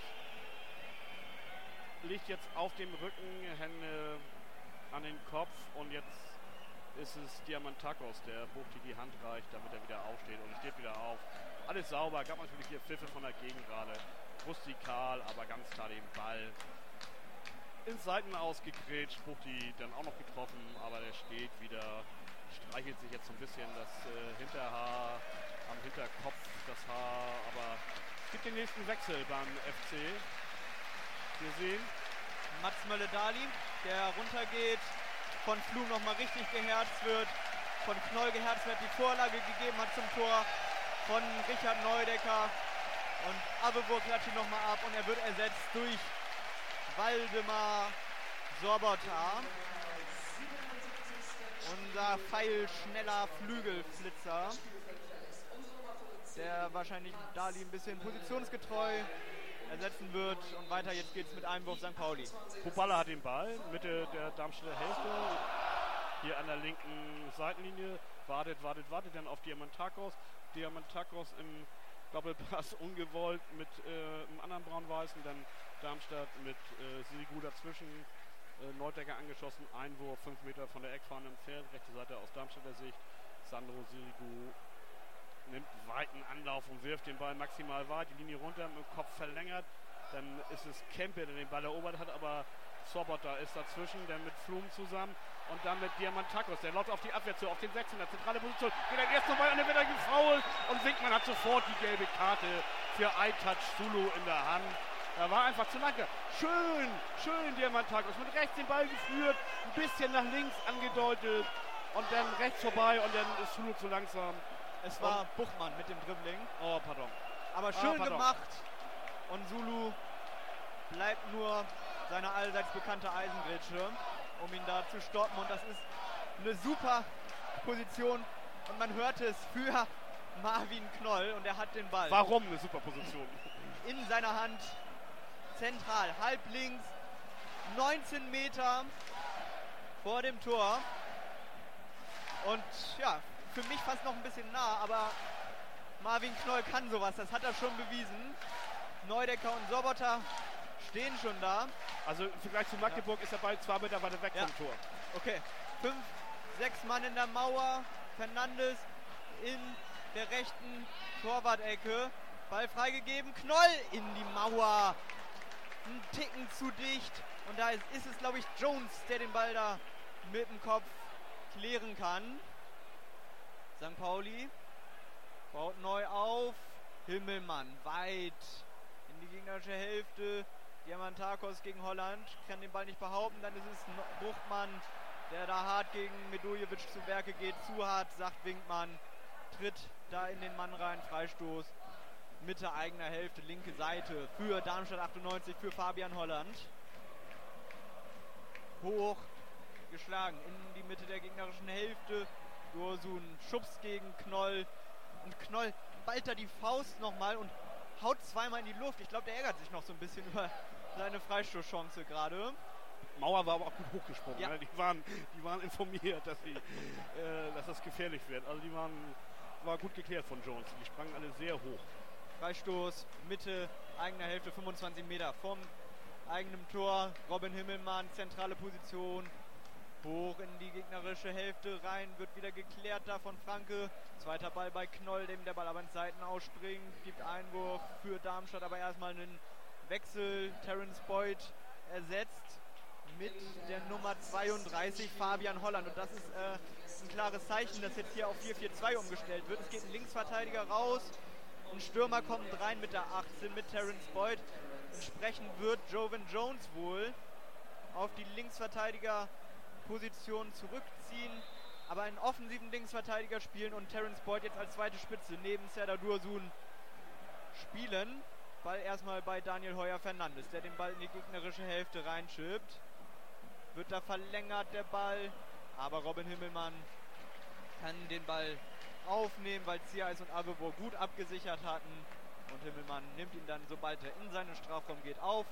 liegt jetzt auf dem Rücken, Hände an den Kopf und jetzt ist es Diamantakos, der Bogdi die Hand reicht, damit er wieder aufsteht und steht wieder auf. Alles sauber, gab natürlich hier Pfiffe von der Gegend gerade. Rustikal, aber ganz klar den Ball ins Seitenaus gegrätscht. Bogdi dann auch noch getroffen, aber der steht wieder, streichelt sich jetzt so ein bisschen das äh, Hinterhaar am Hinterkopf, das Haar, aber es gibt den nächsten Wechsel beim F C. Wir sehen Mats Mölle-Dali, der runtergeht, von Flum nochmal richtig geherzt wird, von Knoll geherzt wird, die Vorlage gegeben hat zum Tor von Richard Neudecker und Abebur klatscht ihn nochmal ab und er wird ersetzt durch Waldemar Sobota. Unser pfeilschneller Flügelflitzer, der wahrscheinlich Dali ein bisschen positionsgetreu ersetzen wird. Und weiter jetzt geht's mit Einwurf Sankt Pauli. Kubala hat den Ball, Mitte der Darmstädter Hälfte, hier an der linken Seitenlinie, wartet, wartet, wartet dann auf Diamantakos. Diamantakos im Doppelpass ungewollt mit äh, einem anderen Braun-Weißen, dann Darmstadt mit äh, Sirigu dazwischen, äh, Neudecker angeschossen, Einwurf, fünf Meter von der Eckfahne entfernt, rechte Seite aus Darmstädter Sicht. Sandro Sirigu nimmt weiten Anlauf und wirft den Ball maximal weit, die Linie runter, mit dem Kopf verlängert. Dann ist es Kempe, der den Ball erobert hat, aber Sobota ist dazwischen, dann mit Flum zusammen und dann mit Diamantakos. Der läuft auf die Abwehr zu, auf den sechzehner, zentrale Position. Geht dann erst nochmal und dann wird er gefoult und Winkmann hat sofort die gelbe Karte für Aytaç Zulu in der Hand. Da war einfach zu lange. Schön, schön Diamantakos. Mit rechts den Ball geführt, ein bisschen nach links angedeutet und dann rechts vorbei und dann ist Zulu zu langsam. Es war und Buchmann mit dem Dribbling. Oh, pardon. Aber schön ah, pardon. gemacht. Und Zulu bleibt nur seine allseits bekannte Eisengrätsche, um ihn da zu stoppen. Und das ist eine super Position. Und man hört es für Marvin Knoll. Und er hat den Ball. Warum eine super Position? In seiner Hand. Zentral, halb links. neunzehn Meter vor dem Tor. Und ja, für mich fast noch ein bisschen nah, aber Marvin Knoll kann sowas, das hat er schon bewiesen. Neudecker und Sobotta stehen schon da. Also im Vergleich zu Magdeburg ja. ist der Ball zwei Meter weiter weg ja. vom Tor. Okay, fünf, sechs Mann in der Mauer. Fernandes in der rechten Torwart-Ecke. Ball freigegeben, Knoll in die Mauer. Ein Ticken zu dicht. Und da ist, ist es, glaube ich, Jones, der den Ball da mit dem Kopf klären kann. Sankt Pauli baut neu auf. Himmelmann weit in die gegnerische Hälfte. Diamantakos gegen Holland. Kann den Ball nicht behaupten. Dann ist es Buchtmann, der da hart gegen Medujevic zu Werke geht. Zu hart, sagt Winkmann. Tritt da in den Mann rein. Freistoß. Mitte eigener Hälfte, linke Seite für Darmstadt achtundneunzig, für Fabian Holland. Hoch geschlagen in die Mitte der gegnerischen Hälfte. Dursun schubst gegen Knoll. Und Knoll ballt da die Faust nochmal und haut zweimal in die Luft. Ich glaube, der ärgert sich noch so ein bisschen über seine Freistoßchance gerade. Mauer war aber auch gut hochgesprungen. Ja. Ne? Die, waren, die waren informiert, dass, sie, äh, dass das gefährlich wird. Also die waren war gut geklärt von Jones. Die sprangen alle sehr hoch. Freistoß, Mitte eigener Hälfte, fünfundzwanzig Meter vom eigenen Tor. Robin Himmelmann, zentrale Position. Hoch in die gegnerische Hälfte rein, wird wieder geklärt da von Franke. Zweiter Ball bei Knoll, dem der Ball aber ins Seiten ausspringt. Gibt Einwurf für Darmstadt, aber erstmal einen Wechsel. Terence Boyd ersetzt mit der Nummer zweiunddreißig Fabian Holland. Und das ist äh, ein klares Zeichen, dass jetzt hier auf vier vier zwei umgestellt wird. Es geht ein Linksverteidiger raus. Ein Stürmer kommt rein mit der achtzehn, mit Terence Boyd. Entsprechend wird Jovan Jones wohl auf die Linksverteidigerposition zurückziehen, aber einen offensiven Linksverteidiger spielen und Terence Boyd jetzt als zweite Spitze neben Serdar Dursun spielen. Ball erstmal bei Daniel Heuer-Fernandes, der den Ball in die gegnerische Hälfte reinschiebt. Wird da verlängert der Ball, aber Robin Himmelmann kann den Ball aufnehmen, weil Ziereis und Avevo gut abgesichert hatten. Und Himmelmann nimmt ihn dann, sobald er in seinen Strafraum geht, auf.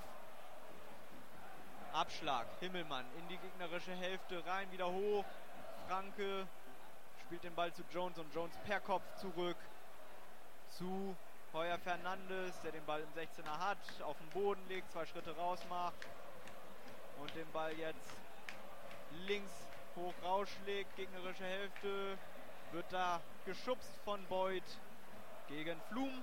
Abschlag. Himmelmann in die gegnerische Hälfte rein, wieder hoch. Franke spielt den Ball zu Jones und Jones per Kopf zurück zu Heuer-Fernandes, der den Ball im sechzehner hat, auf den Boden legt, zwei Schritte raus macht und den Ball jetzt links hoch rausschlägt. Gegnerische Hälfte. Wird da geschubst von Boyd gegen Flum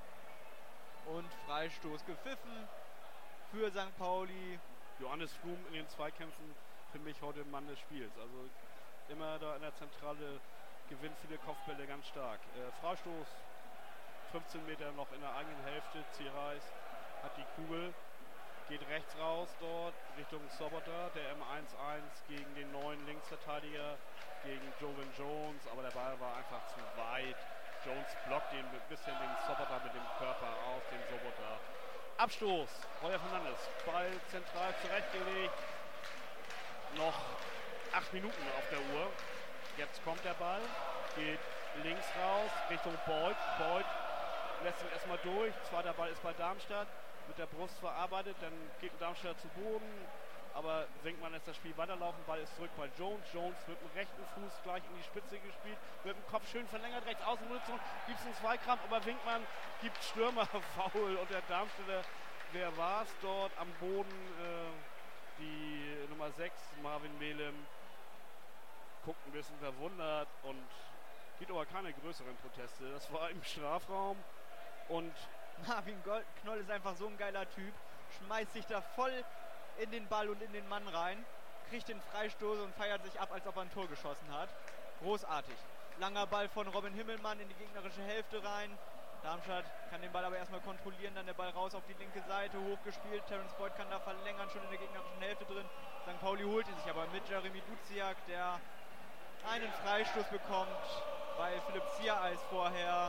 und Freistoß gepfiffen für Sankt Pauli. Johannes Flum in den Zweikämpfen für mich heute Mann des Spiels. Also immer da in der Zentrale, gewinnt viele Kopfbälle ganz stark. Äh, Freistoß, fünfzehn Meter noch in der eigenen Hälfte. Ziereis hat die Kugel, geht rechts raus dort Richtung Sobotta, der im eins eins gegen den neuen Linksverteidiger, gegen Jovan Jones, aber der Ball war einfach zu weit. Jones blockt den ein bisschen den Sobotta mit dem Körper auf, den Sobotta. Abstoß, Heuer Fernandes, Ball zentral zurechtgelegt. Noch acht Minuten auf der Uhr. Jetzt kommt der Ball, geht links raus, Richtung Boyd. Boyd lässt ihn erstmal durch. Zweiter Ball ist bei Darmstadt, mit der Brust verarbeitet, dann geht Darmstadt zu Boden. Aber Winkmann lässt das Spiel weiterlaufen, Ball ist zurück bei Jones. Jones mit dem rechten Fuß gleich in die Spitze gespielt, mit dem Kopf schön verlängert, rechts außen, gibt es einen Zweikampf, aber Winkmann gibt Stürmer faul und der Darmstädter, wer war es dort am Boden, äh, die Nummer sechs, Marvin Melem, guckt ein bisschen verwundert und gibt aber keine größeren Proteste. Das war im Strafraum und Marvin Knoll ist einfach so ein geiler Typ, schmeißt sich da voll in den Ball und in den Mann rein, kriegt den Freistoß und feiert sich ab, als ob er ein Tor geschossen hat. Großartig. Langer Ball von Robin Himmelmann in die gegnerische Hälfte rein. Darmstadt kann den Ball aber erstmal kontrollieren, dann der Ball raus auf die linke Seite, hochgespielt. Terence Boyd kann da verlängern, schon in der gegnerischen Hälfte drin. Sankt Pauli holt ihn sich aber mit Jeremy Duziak, der einen Freistoß bekommt, weil Philipp Ziereis vorher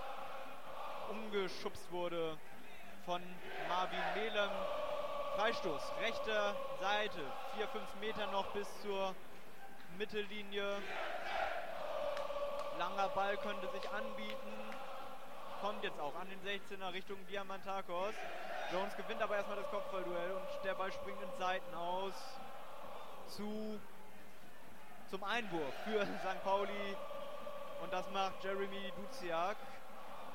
umgeschubst wurde von Marvin Melem. Freistoß, rechte Seite, vier fünf Meter noch bis zur Mittellinie. Langer Ball könnte sich anbieten. Kommt jetzt auch an den sechzehner Richtung Diamantakos. Jones gewinnt aber erstmal das Kopfballduell und der Ball springt ins Seiten aus zu, zum Einwurf für Sankt Pauli. Und das macht Jeremy Duziak.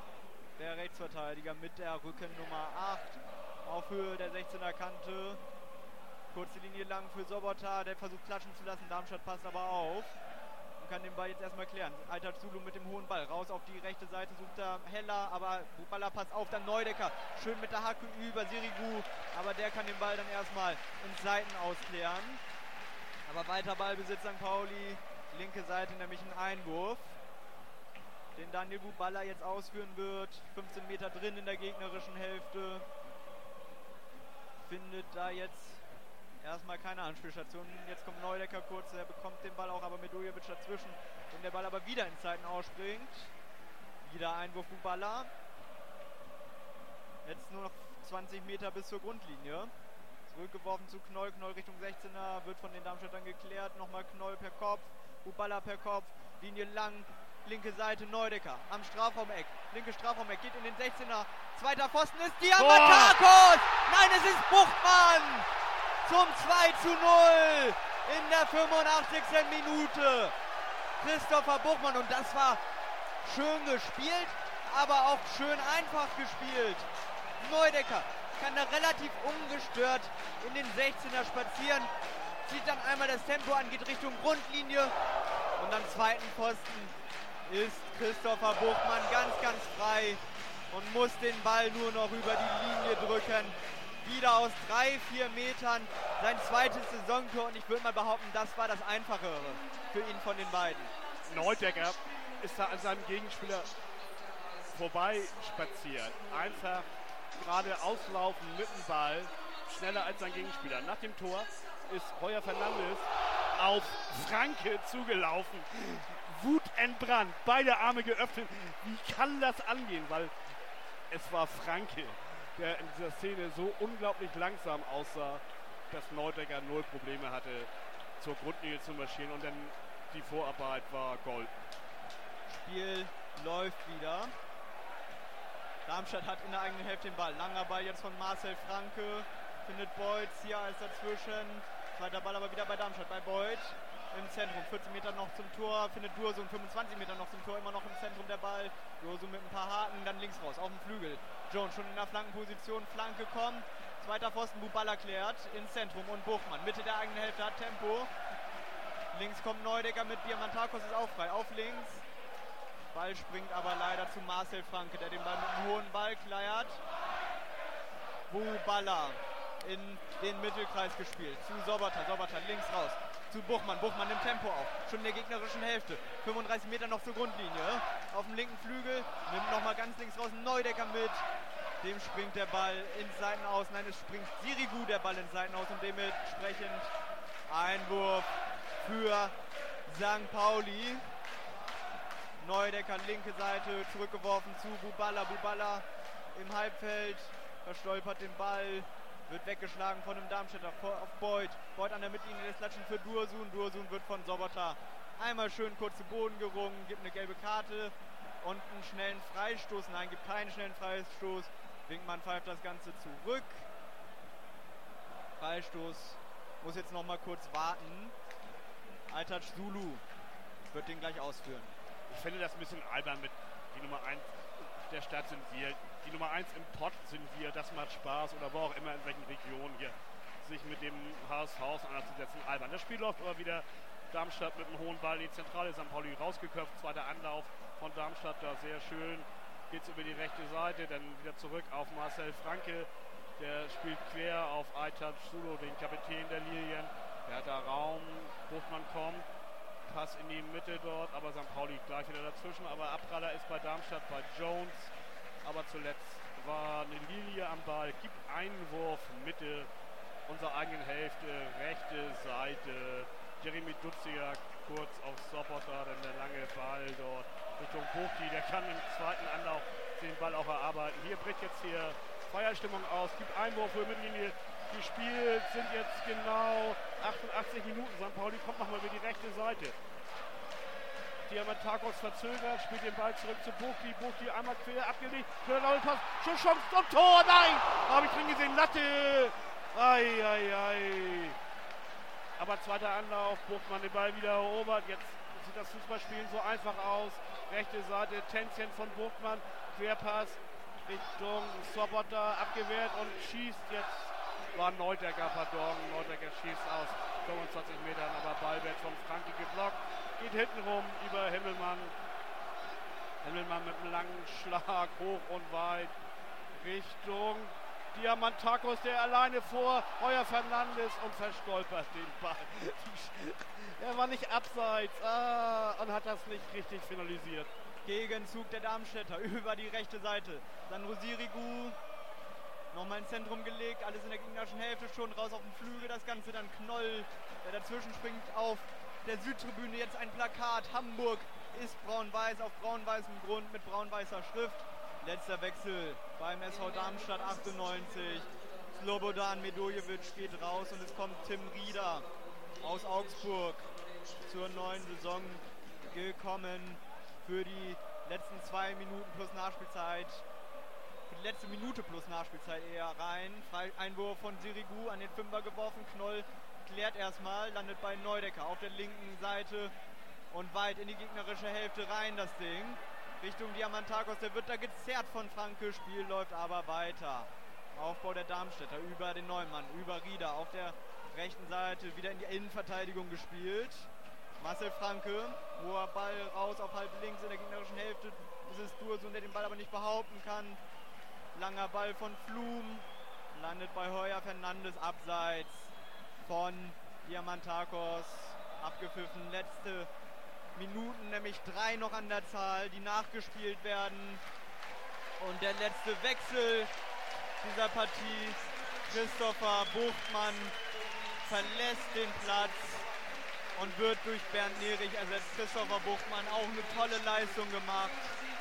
der Rechtsverteidiger mit der Rückennummer acht auf Höhe der sechzehner Kante. Kurze Linie lang für Sobota, der versucht klatschen zu lassen, Darmstadt passt aber auf und kann den Ball jetzt erstmal klären. Aytaç Zulu mit dem hohen Ball, raus auf die rechte Seite, sucht er Heller, aber Buballa passt auf, dann Neudecker, schön mit der Hacke über Sirigu, aber der kann den Ball dann erstmal ins Seiten ausklären. Aber weiter Ballbesitz Sankt Pauli, linke Seite nämlich ein Einwurf, den Daniel Buballa jetzt ausführen wird, fünfzehn Meter drin in der gegnerischen Hälfte, findet da jetzt erstmal keine Anspielstation. Jetzt kommt Neudecker kurz, er bekommt den Ball auch, aber Medojevic dazwischen, wenn der Ball aber wieder ins Seiten ausspringt. Wieder Einwurf Buballa. Jetzt nur noch zwanzig Meter bis zur Grundlinie. Zurückgeworfen zu Knoll, Knoll Richtung sechzehner, wird von den Darmstädtern geklärt. Nochmal Knoll per Kopf, Buballa per Kopf, Linie lang, linke Seite Neudecker am Strafraumeck. Linke Strafraumeck geht in den sechzehner. Zweiter Pfosten ist Diamantakos! Nein, es ist Buchmann! Zum zwei zu null in der fünfundachtzigsten Minute. Christopher Buchmann, und das war schön gespielt, aber auch schön einfach gespielt. Neudecker kann da relativ ungestört in den sechzehner spazieren, zieht dann einmal das Tempo an, geht Richtung Grundlinie und am zweiten Pfosten ist Christopher Buchmann ganz, ganz frei und muss den Ball nur noch über die Linie drücken. Wieder aus drei, vier Metern sein zweites Saisontor und ich würde mal behaupten, das war das Einfachere für ihn von den beiden. Neudecker ist da an seinem Gegenspieler vorbei spaziert. Einfach gerade auslaufen mit dem Ball, schneller als sein Gegenspieler. Nach dem Tor ist Heuer Fernandes auf Franke zugelaufen. Wutentbrannt, beide Arme geöffnet. Wie kann das angehen? Weil es war Franke, der in dieser Szene so unglaublich langsam aussah, dass Neudecker null Probleme hatte, zur Grundlinie zu marschieren und dann die Vorarbeit war Gold. Spiel läuft wieder. Darmstadt hat in der eigenen Hälfte den Ball. Langer Ball jetzt von Marcel Franke. Findet Beuth, hier ist dazwischen. Zweiter Ball aber wieder bei Darmstadt, bei Beuth. Im Zentrum, vierzehn Meter noch zum Tor, findet Dursun, fünfundzwanzig Meter noch zum Tor, immer noch im Zentrum der Ball. Dursun mit ein paar Haken, dann links raus, auf dem Flügel. Jones schon in der Flankenposition, Flanke kommt. Zweiter Pfosten, Buballa klärt ins Zentrum und Buchmann. Mitte der eigenen Hälfte hat Tempo. Links kommt Neudecker mit Diamantakos, ist auch frei, auf links. Ball springt aber leider zu Marcel Franke, der den Ball mit einem hohen Ball klärt. Buballa in den Mittelkreis gespielt, zu Sobota, Sobota links raus. Zu Buchmann, Buchmann nimmt Tempo auf, schon in der gegnerischen Hälfte, fünfunddreißig Meter noch zur Grundlinie, auf dem linken Flügel, nimmt nochmal ganz links raus Neudecker mit, dem springt der Ball ins Seitenaus, nein, es springt Sirigu der Ball ins Seitenaus und dementsprechend Einwurf für Sankt Pauli. Neudecker linke Seite, zurückgeworfen zu Buballa, Buballa im Halbfeld, verstolpert den Ball, wird weggeschlagen von dem Darmstädter auf Beuth. Beuth an der Mittellinie des Klatschen für Dursun. Dursun wird von Sobota einmal schön kurz zu Boden gerungen, gibt eine gelbe Karte und einen schnellen Freistoß. Nein, gibt keinen schnellen Freistoß. Winkmann pfeift das Ganze zurück. Freistoß muss jetzt noch mal kurz warten. Aytaç Zulu wird den gleich ausführen. Ich finde das ein bisschen albern mit die Nummer eins der Stadt sind wir, die Nummer eins im Pott sind wir, das macht Spaß oder wo auch immer in welchen Regionen hier sich mit dem H S V auseinanderzusetzen, albern. Das Spiel läuft aber wieder, Darmstadt mit einem hohen Ball in die Zentrale, Sankt Pauli rausgeköpft, zweiter Anlauf von Darmstadt, da sehr schön, geht es über die rechte Seite, dann wieder zurück auf Marcel Franke, der spielt quer auf Aytaç Zulu, den Kapitän der Lilien, der hat da Raum, Buchmann kommt, Pass in die Mitte dort, aber Sankt Pauli gleich wieder dazwischen, aber Abpraller ist bei Darmstadt, bei Jones, aber zuletzt war eine Lilie am Ball, gibt Einwurf, Mitte unserer eigenen Hälfte, rechte Seite, Jeremy Dutziger kurz auf Sobota, dann der lange Ball dort Richtung Buchti, der kann im zweiten Anlauf den Ball auch erarbeiten. Hier bricht jetzt hier Feierstimmung aus, gibt Einwurf für Mittellinie. Gespielt sind jetzt genau achtundachtzig Minuten. Sankt Pauli kommt nochmal über die rechte Seite. Diamantakos verzögert, spielt den Ball zurück zu Buchti. Buchti einmal quer abgelegt. Für den Doppelpass. Schon Chance zum Tor. Nein! Habe ich drin gesehen. Latte. Ei, ei, ei. Aber zweiter Anlauf. Buchmann den Ball wieder erobert. Jetzt sieht das Fußballspielen so einfach aus. Rechte Seite. Tänzchen von Buchmann. Querpass. Richtung Sobota abgewehrt und schießt jetzt, war Neudecker, pardon, Neudecker schießt aus fünfundzwanzig Metern, aber Ball wird von Franke geblockt, geht hinten rum über Himmelmann. Himmelmann mit einem langen Schlag, hoch und weit, Richtung Diamantakos, der alleine vor Heuer Fernandes und verstolpert den Ball. Er war nicht abseits ah, und hat das nicht richtig finalisiert. Gegenzug der Darmstädter über die rechte Seite. Dann Rosirigu nochmal ins Zentrum gelegt, alles in der gegnerischen Hälfte schon, raus auf den Flügel, das Ganze dann Knoll, der dazwischen springt auf der Südtribüne. Jetzt ein Plakat, Hamburg ist braun-weiß auf braun-weißem Grund mit braun-weißer Schrift. Letzter Wechsel beim S V Darmstadt achtundneunzig. Slobodan Medojevic geht raus und es kommt Tim Rieder aus Augsburg zur neuen Saison gekommen für die letzten zwei Minuten plus Nachspielzeit. Für die letzte Minute plus Nachspielzeit eher rein. Frei Einwurf von Sirigu an den Fünfer geworfen. Knoll klärt erstmal, landet bei Neudecker auf der linken Seite und weit in die gegnerische Hälfte rein das Ding. Richtung Diamantakos, der wird da gezerrt von Franke, Spiel läuft aber weiter. Aufbau der Darmstädter über den Neumann, über Rieder auf der rechten Seite, wieder in die Innenverteidigung gespielt. Marcel Franke, hoher Ball raus auf halb links in der gegnerischen Hälfte. Es ist Dursun, der den Ball aber nicht behaupten kann. Langer Ball von Flum, landet bei Heuer Fernandes abseits von Diamantakos. Abgepfiffen, letzte Minuten, nämlich drei noch an der Zahl, die nachgespielt werden. Und der letzte Wechsel dieser Partie, Christopher Buchtmann, verlässt den Platz und wird durch Bernd Nerich ersetzt. Christopher Buchtmann, auch eine tolle Leistung gemacht.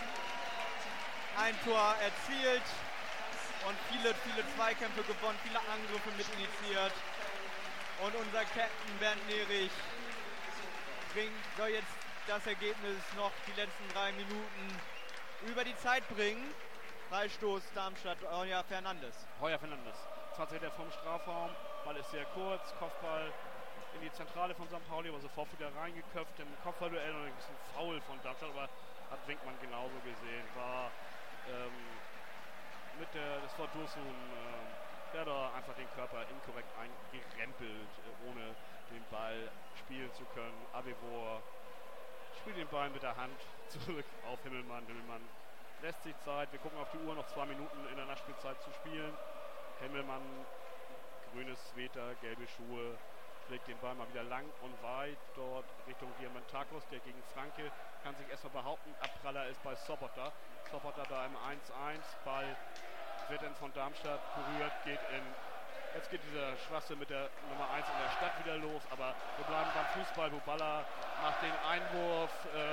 Ein Tor erzielt und viele, viele Zweikämpfe gewonnen, viele Angriffe mit initiiert. Und unser Captain Bernd Nerich bringt, soll jetzt das Ergebnis noch die letzten drei Minuten über die Zeit bringen. Freistoß Darmstadt, Heuer Fernandes. Heuer Fernandes, zwanzig Meter vom Strafraum, Ball ist sehr kurz, Kopfball in die Zentrale von Sankt Pauli, aber sofort wieder reingeköpft im Kopfballduell und ein bisschen Foul von Darmstadt, aber hat Winkmann genauso gesehen, war ähm, mit der, das war Dursun, äh, der da einfach den Körper inkorrekt eingerempelt, äh, ohne den Ball spielen zu können. Abevor spielt den Ball mit der Hand zurück auf Himmelmann. Himmelmann lässt sich Zeit. Wir gucken auf die Uhr, noch zwei Minuten in der Nachspielzeit zu spielen. Himmelmann, grünes Sweater, gelbe Schuhe, schlägt den Ball mal wieder lang und weit dort Richtung Diamantakos, der gegen Franke kann sich erstmal behaupten. Abpraller ist bei Sobota. Sobota da im eins eins. Ball wird dann von Darmstadt berührt, geht in. Jetzt geht dieser Schwachsinn mit der Nummer eins in der Stadt wieder los, aber wir bleiben beim Fußball. Buballa macht den Einwurf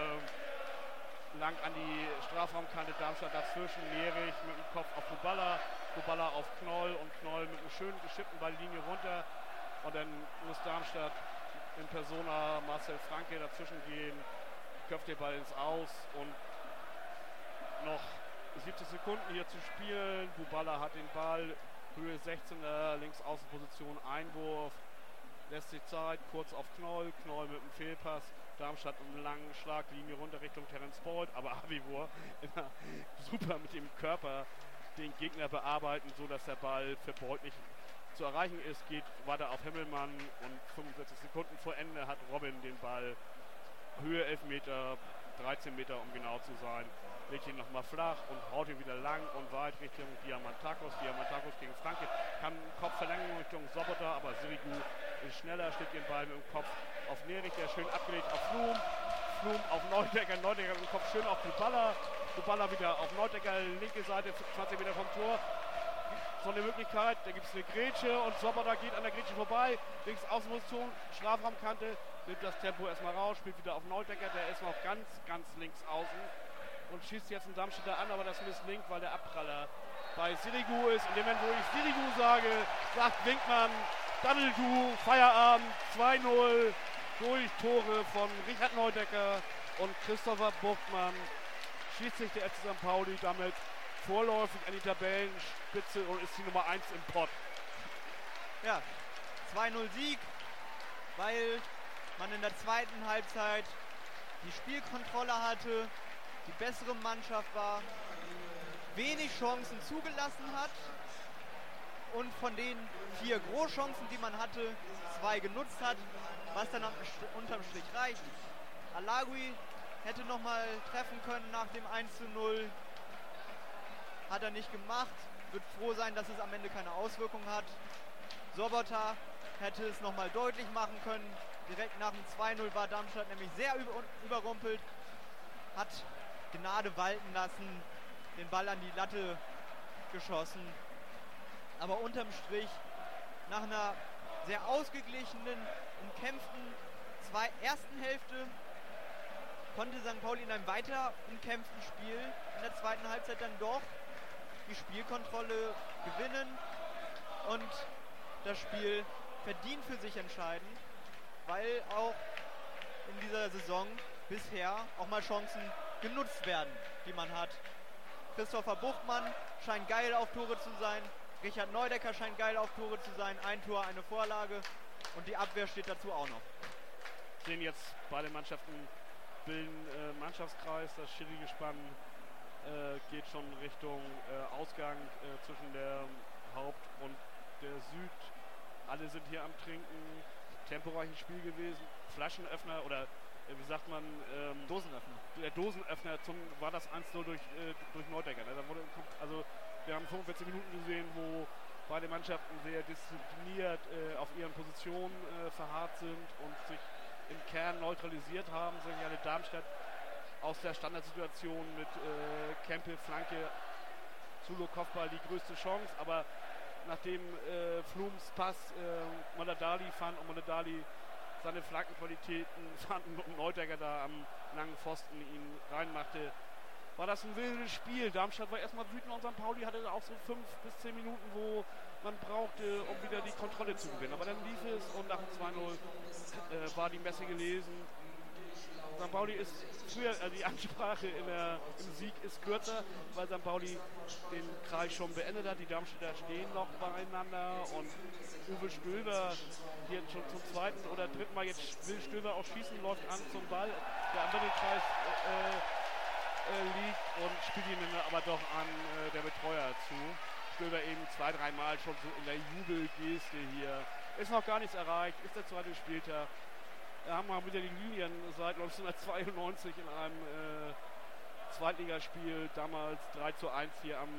äh, lang an die Strafraumkante, Darmstadt dazwischen, Nerich mit dem Kopf auf Buballa, Buballa auf Knoll und Knoll mit einem schönen geschippten Balllinie runter und dann muss Darmstadt in Persona Marcel Franke dazwischen gehen, köpft den Ball ins Aus und noch siebzig Sekunden hier zu spielen. Buballa hat den Ball, Höhe sechzehner, Linksaußenposition, Einwurf, lässt sich Zeit, kurz auf Knoll, Knoll mit dem Fehlpass, Darmstadt mit einem langen Schlaglinie runter Richtung Terence Boyd, aber Avivor immer super mit dem Körper den Gegner bearbeiten, so dass der Ball für Boyd nicht zu erreichen ist, geht weiter auf Himmelmann und fünfundvierzig Sekunden vor Ende hat Robin den Ball, Höhe elf Meter, dreizehn Meter um genau zu sein, legt ihn nochmal flach und haut ihn wieder lang und weit Richtung Diamantakos. Diamantakos gegen Franke, kann Kopfverlängerung Richtung Sobota, aber Sirigu ist schneller, schlägt den Ball mit dem Kopf auf Nerich, der schön abgelegt auf Flum. Flum auf Neudecker, Neudecker mit dem Kopf schön auf Buballa. Buballa wieder auf Neudecker, linke Seite, zwanzig Meter vom Tor. So eine Möglichkeit, da gibt es eine Grätsche und Sobota geht an der Grätsche vorbei. Links Außenposition, Strafraumkante, nimmt das Tempo erstmal raus, spielt wieder auf Neudecker, der ist noch ganz, ganz links außen. Und schießt jetzt einen Darmstädter an, aber das misslingt, weil der Abpraller bei Sirigu ist. In dem Moment, wo ich Sirigu sage, sagt Winkmann, Daddeldu, Feierabend, zwei null durch Tore von Richard Neudecker und Christopher Buchtmann. Schließt sich der F C Sankt Pauli damit vorläufig an die Tabellenspitze und ist die Nummer eins im Pott. Ja, zwei null Sieg, weil man in der zweiten Halbzeit die Spielkontrolle hatte, die bessere Mannschaft war, wenig Chancen zugelassen hat und von den vier Großchancen, die man hatte, zwei genutzt hat, was dann am, unterm Strich reicht. Alagui hätte nochmal treffen können nach dem eins zu null. Hat er nicht gemacht. Wird froh sein, dass es am Ende keine Auswirkungen hat. Sobota hätte es nochmal deutlich machen können. Direkt nach dem zwei null war Darmstadt nämlich sehr über, überrumpelt. Hat Gnade walten lassen, den Ball an die Latte geschossen. Aber unterm Strich, nach einer sehr ausgeglichenen, umkämpften zwei ersten Hälfte, konnte Sankt Pauli in einem weiter umkämpften Spiel in der zweiten Halbzeit dann doch die Spielkontrolle gewinnen und das Spiel verdient für sich entscheiden, weil auch in dieser Saison bisher auch mal Chancen genutzt werden, die man hat. Christopher Buchmann scheint geil auf Tore zu sein, Richard Neudecker scheint geil auf Tore zu sein, ein Tor, eine Vorlage und die Abwehr steht dazu auch noch. Sehen jetzt beide Mannschaften bilden äh, Mannschaftskreis, das Schiri-Gespann äh, geht schon Richtung äh, Ausgang äh, zwischen der Haupt- und der Süd. Alle sind hier am Trinken, temporeiches Spiel gewesen, Flaschenöffner oder äh, wie sagt man? Ähm, Dosenöffner. Der Dosenöffner zum, war das eins null durch, äh, durch Neudecker. Ne? Da wurde, also wir haben fünfundvierzig Minuten gesehen, wo beide Mannschaften sehr diszipliniert äh, auf ihren Positionen äh, verharrt sind und sich im Kern neutralisiert haben. Sicherlich Darmstadt aus der Standardsituation mit äh, Kempe, Flanke, Zulo, Kopfball die größte Chance, aber nachdem äh, Flums Pass äh, Moladali fand und Moladali seine Flankenqualitäten fanden und Neudecker da am langen Pfosten ihn reinmachte, war das ein wildes Spiel. Darmstadt war erstmal wütend und Sankt Pauli hatte auch so fünf bis zehn Minuten, wo man brauchte, um wieder die Kontrolle zu gewinnen. Aber dann lief es und nach dem zwei null äh, war die Messe gelesen. Sankt Pauli ist früher, äh, die Ansprache in der, im Sieg ist kürzer, weil Sankt Pauli den Kreis schon beendet hat. Die Darmstädter stehen noch beieinander und Uwe Stöver jetzt schon zum zweiten oder dritten Mal, jetzt will Stöver auch schießen, läuft an zum Ball, der am Mittelkreis äh, äh, liegt und spielt ihn aber doch an äh, der Betreuer zu. Stöver eben zwei, dreimal schon so in der Jubelgeste hier. Ist noch gar nichts erreicht, ist der zweite Spieltag. Wir haben mal wieder die Linien seit neunzehnhundertzweiundneunzig in einem äh, Zweitligaspiel, damals drei zu eins hier am,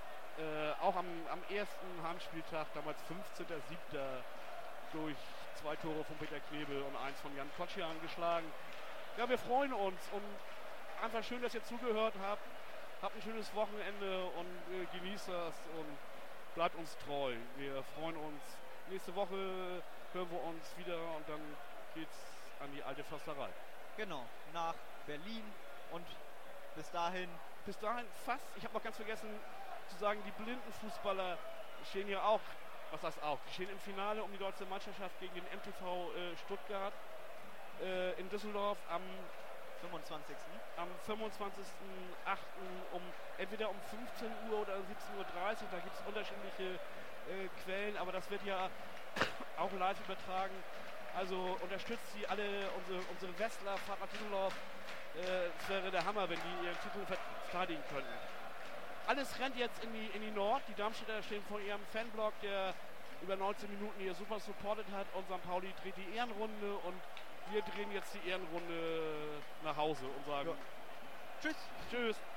äh, auch am, am ersten Heimspieltag, damals fünfzehnter siebter durch zwei Tore von Peter Knebel und eins von Jan Kotschian geschlagen. Ja, wir freuen uns und einfach schön, dass ihr zugehört habt. Habt ein schönes Wochenende und äh, genießt das und bleibt uns treu. Wir freuen uns. Nächste Woche hören wir uns wieder und dann geht's an die alte Försterei. Genau, nach Berlin und bis dahin. Bis dahin fast, ich habe noch ganz vergessen zu sagen, die blinden Fußballer stehen hier auch, was heißt auch, die stehen im Finale um die deutsche Meisterschaft gegen den M T V äh, Stuttgart äh, in Düsseldorf am fünfundzwanzigsten Am fünfundzwanzigsten achten um entweder um fünfzehn Uhr oder siebzehn Uhr dreißig. Da gibt es unterschiedliche äh, Quellen, aber das wird ja auch live übertragen. Also unterstützt sie alle, unsere, unsere Westler, fahrt nach Düsseldorf. Äh, es wäre der Hammer, wenn die ihren Titel verteidigen könnten. Alles rennt jetzt in die, in die Nord. Die Darmstädter stehen vor ihrem Fanblock, der über neunzehn Minuten hier super supportet hat. Und Sankt Pauli dreht die Ehrenrunde und wir drehen jetzt die Ehrenrunde nach Hause und sagen ja. Tschüss. Tschüss.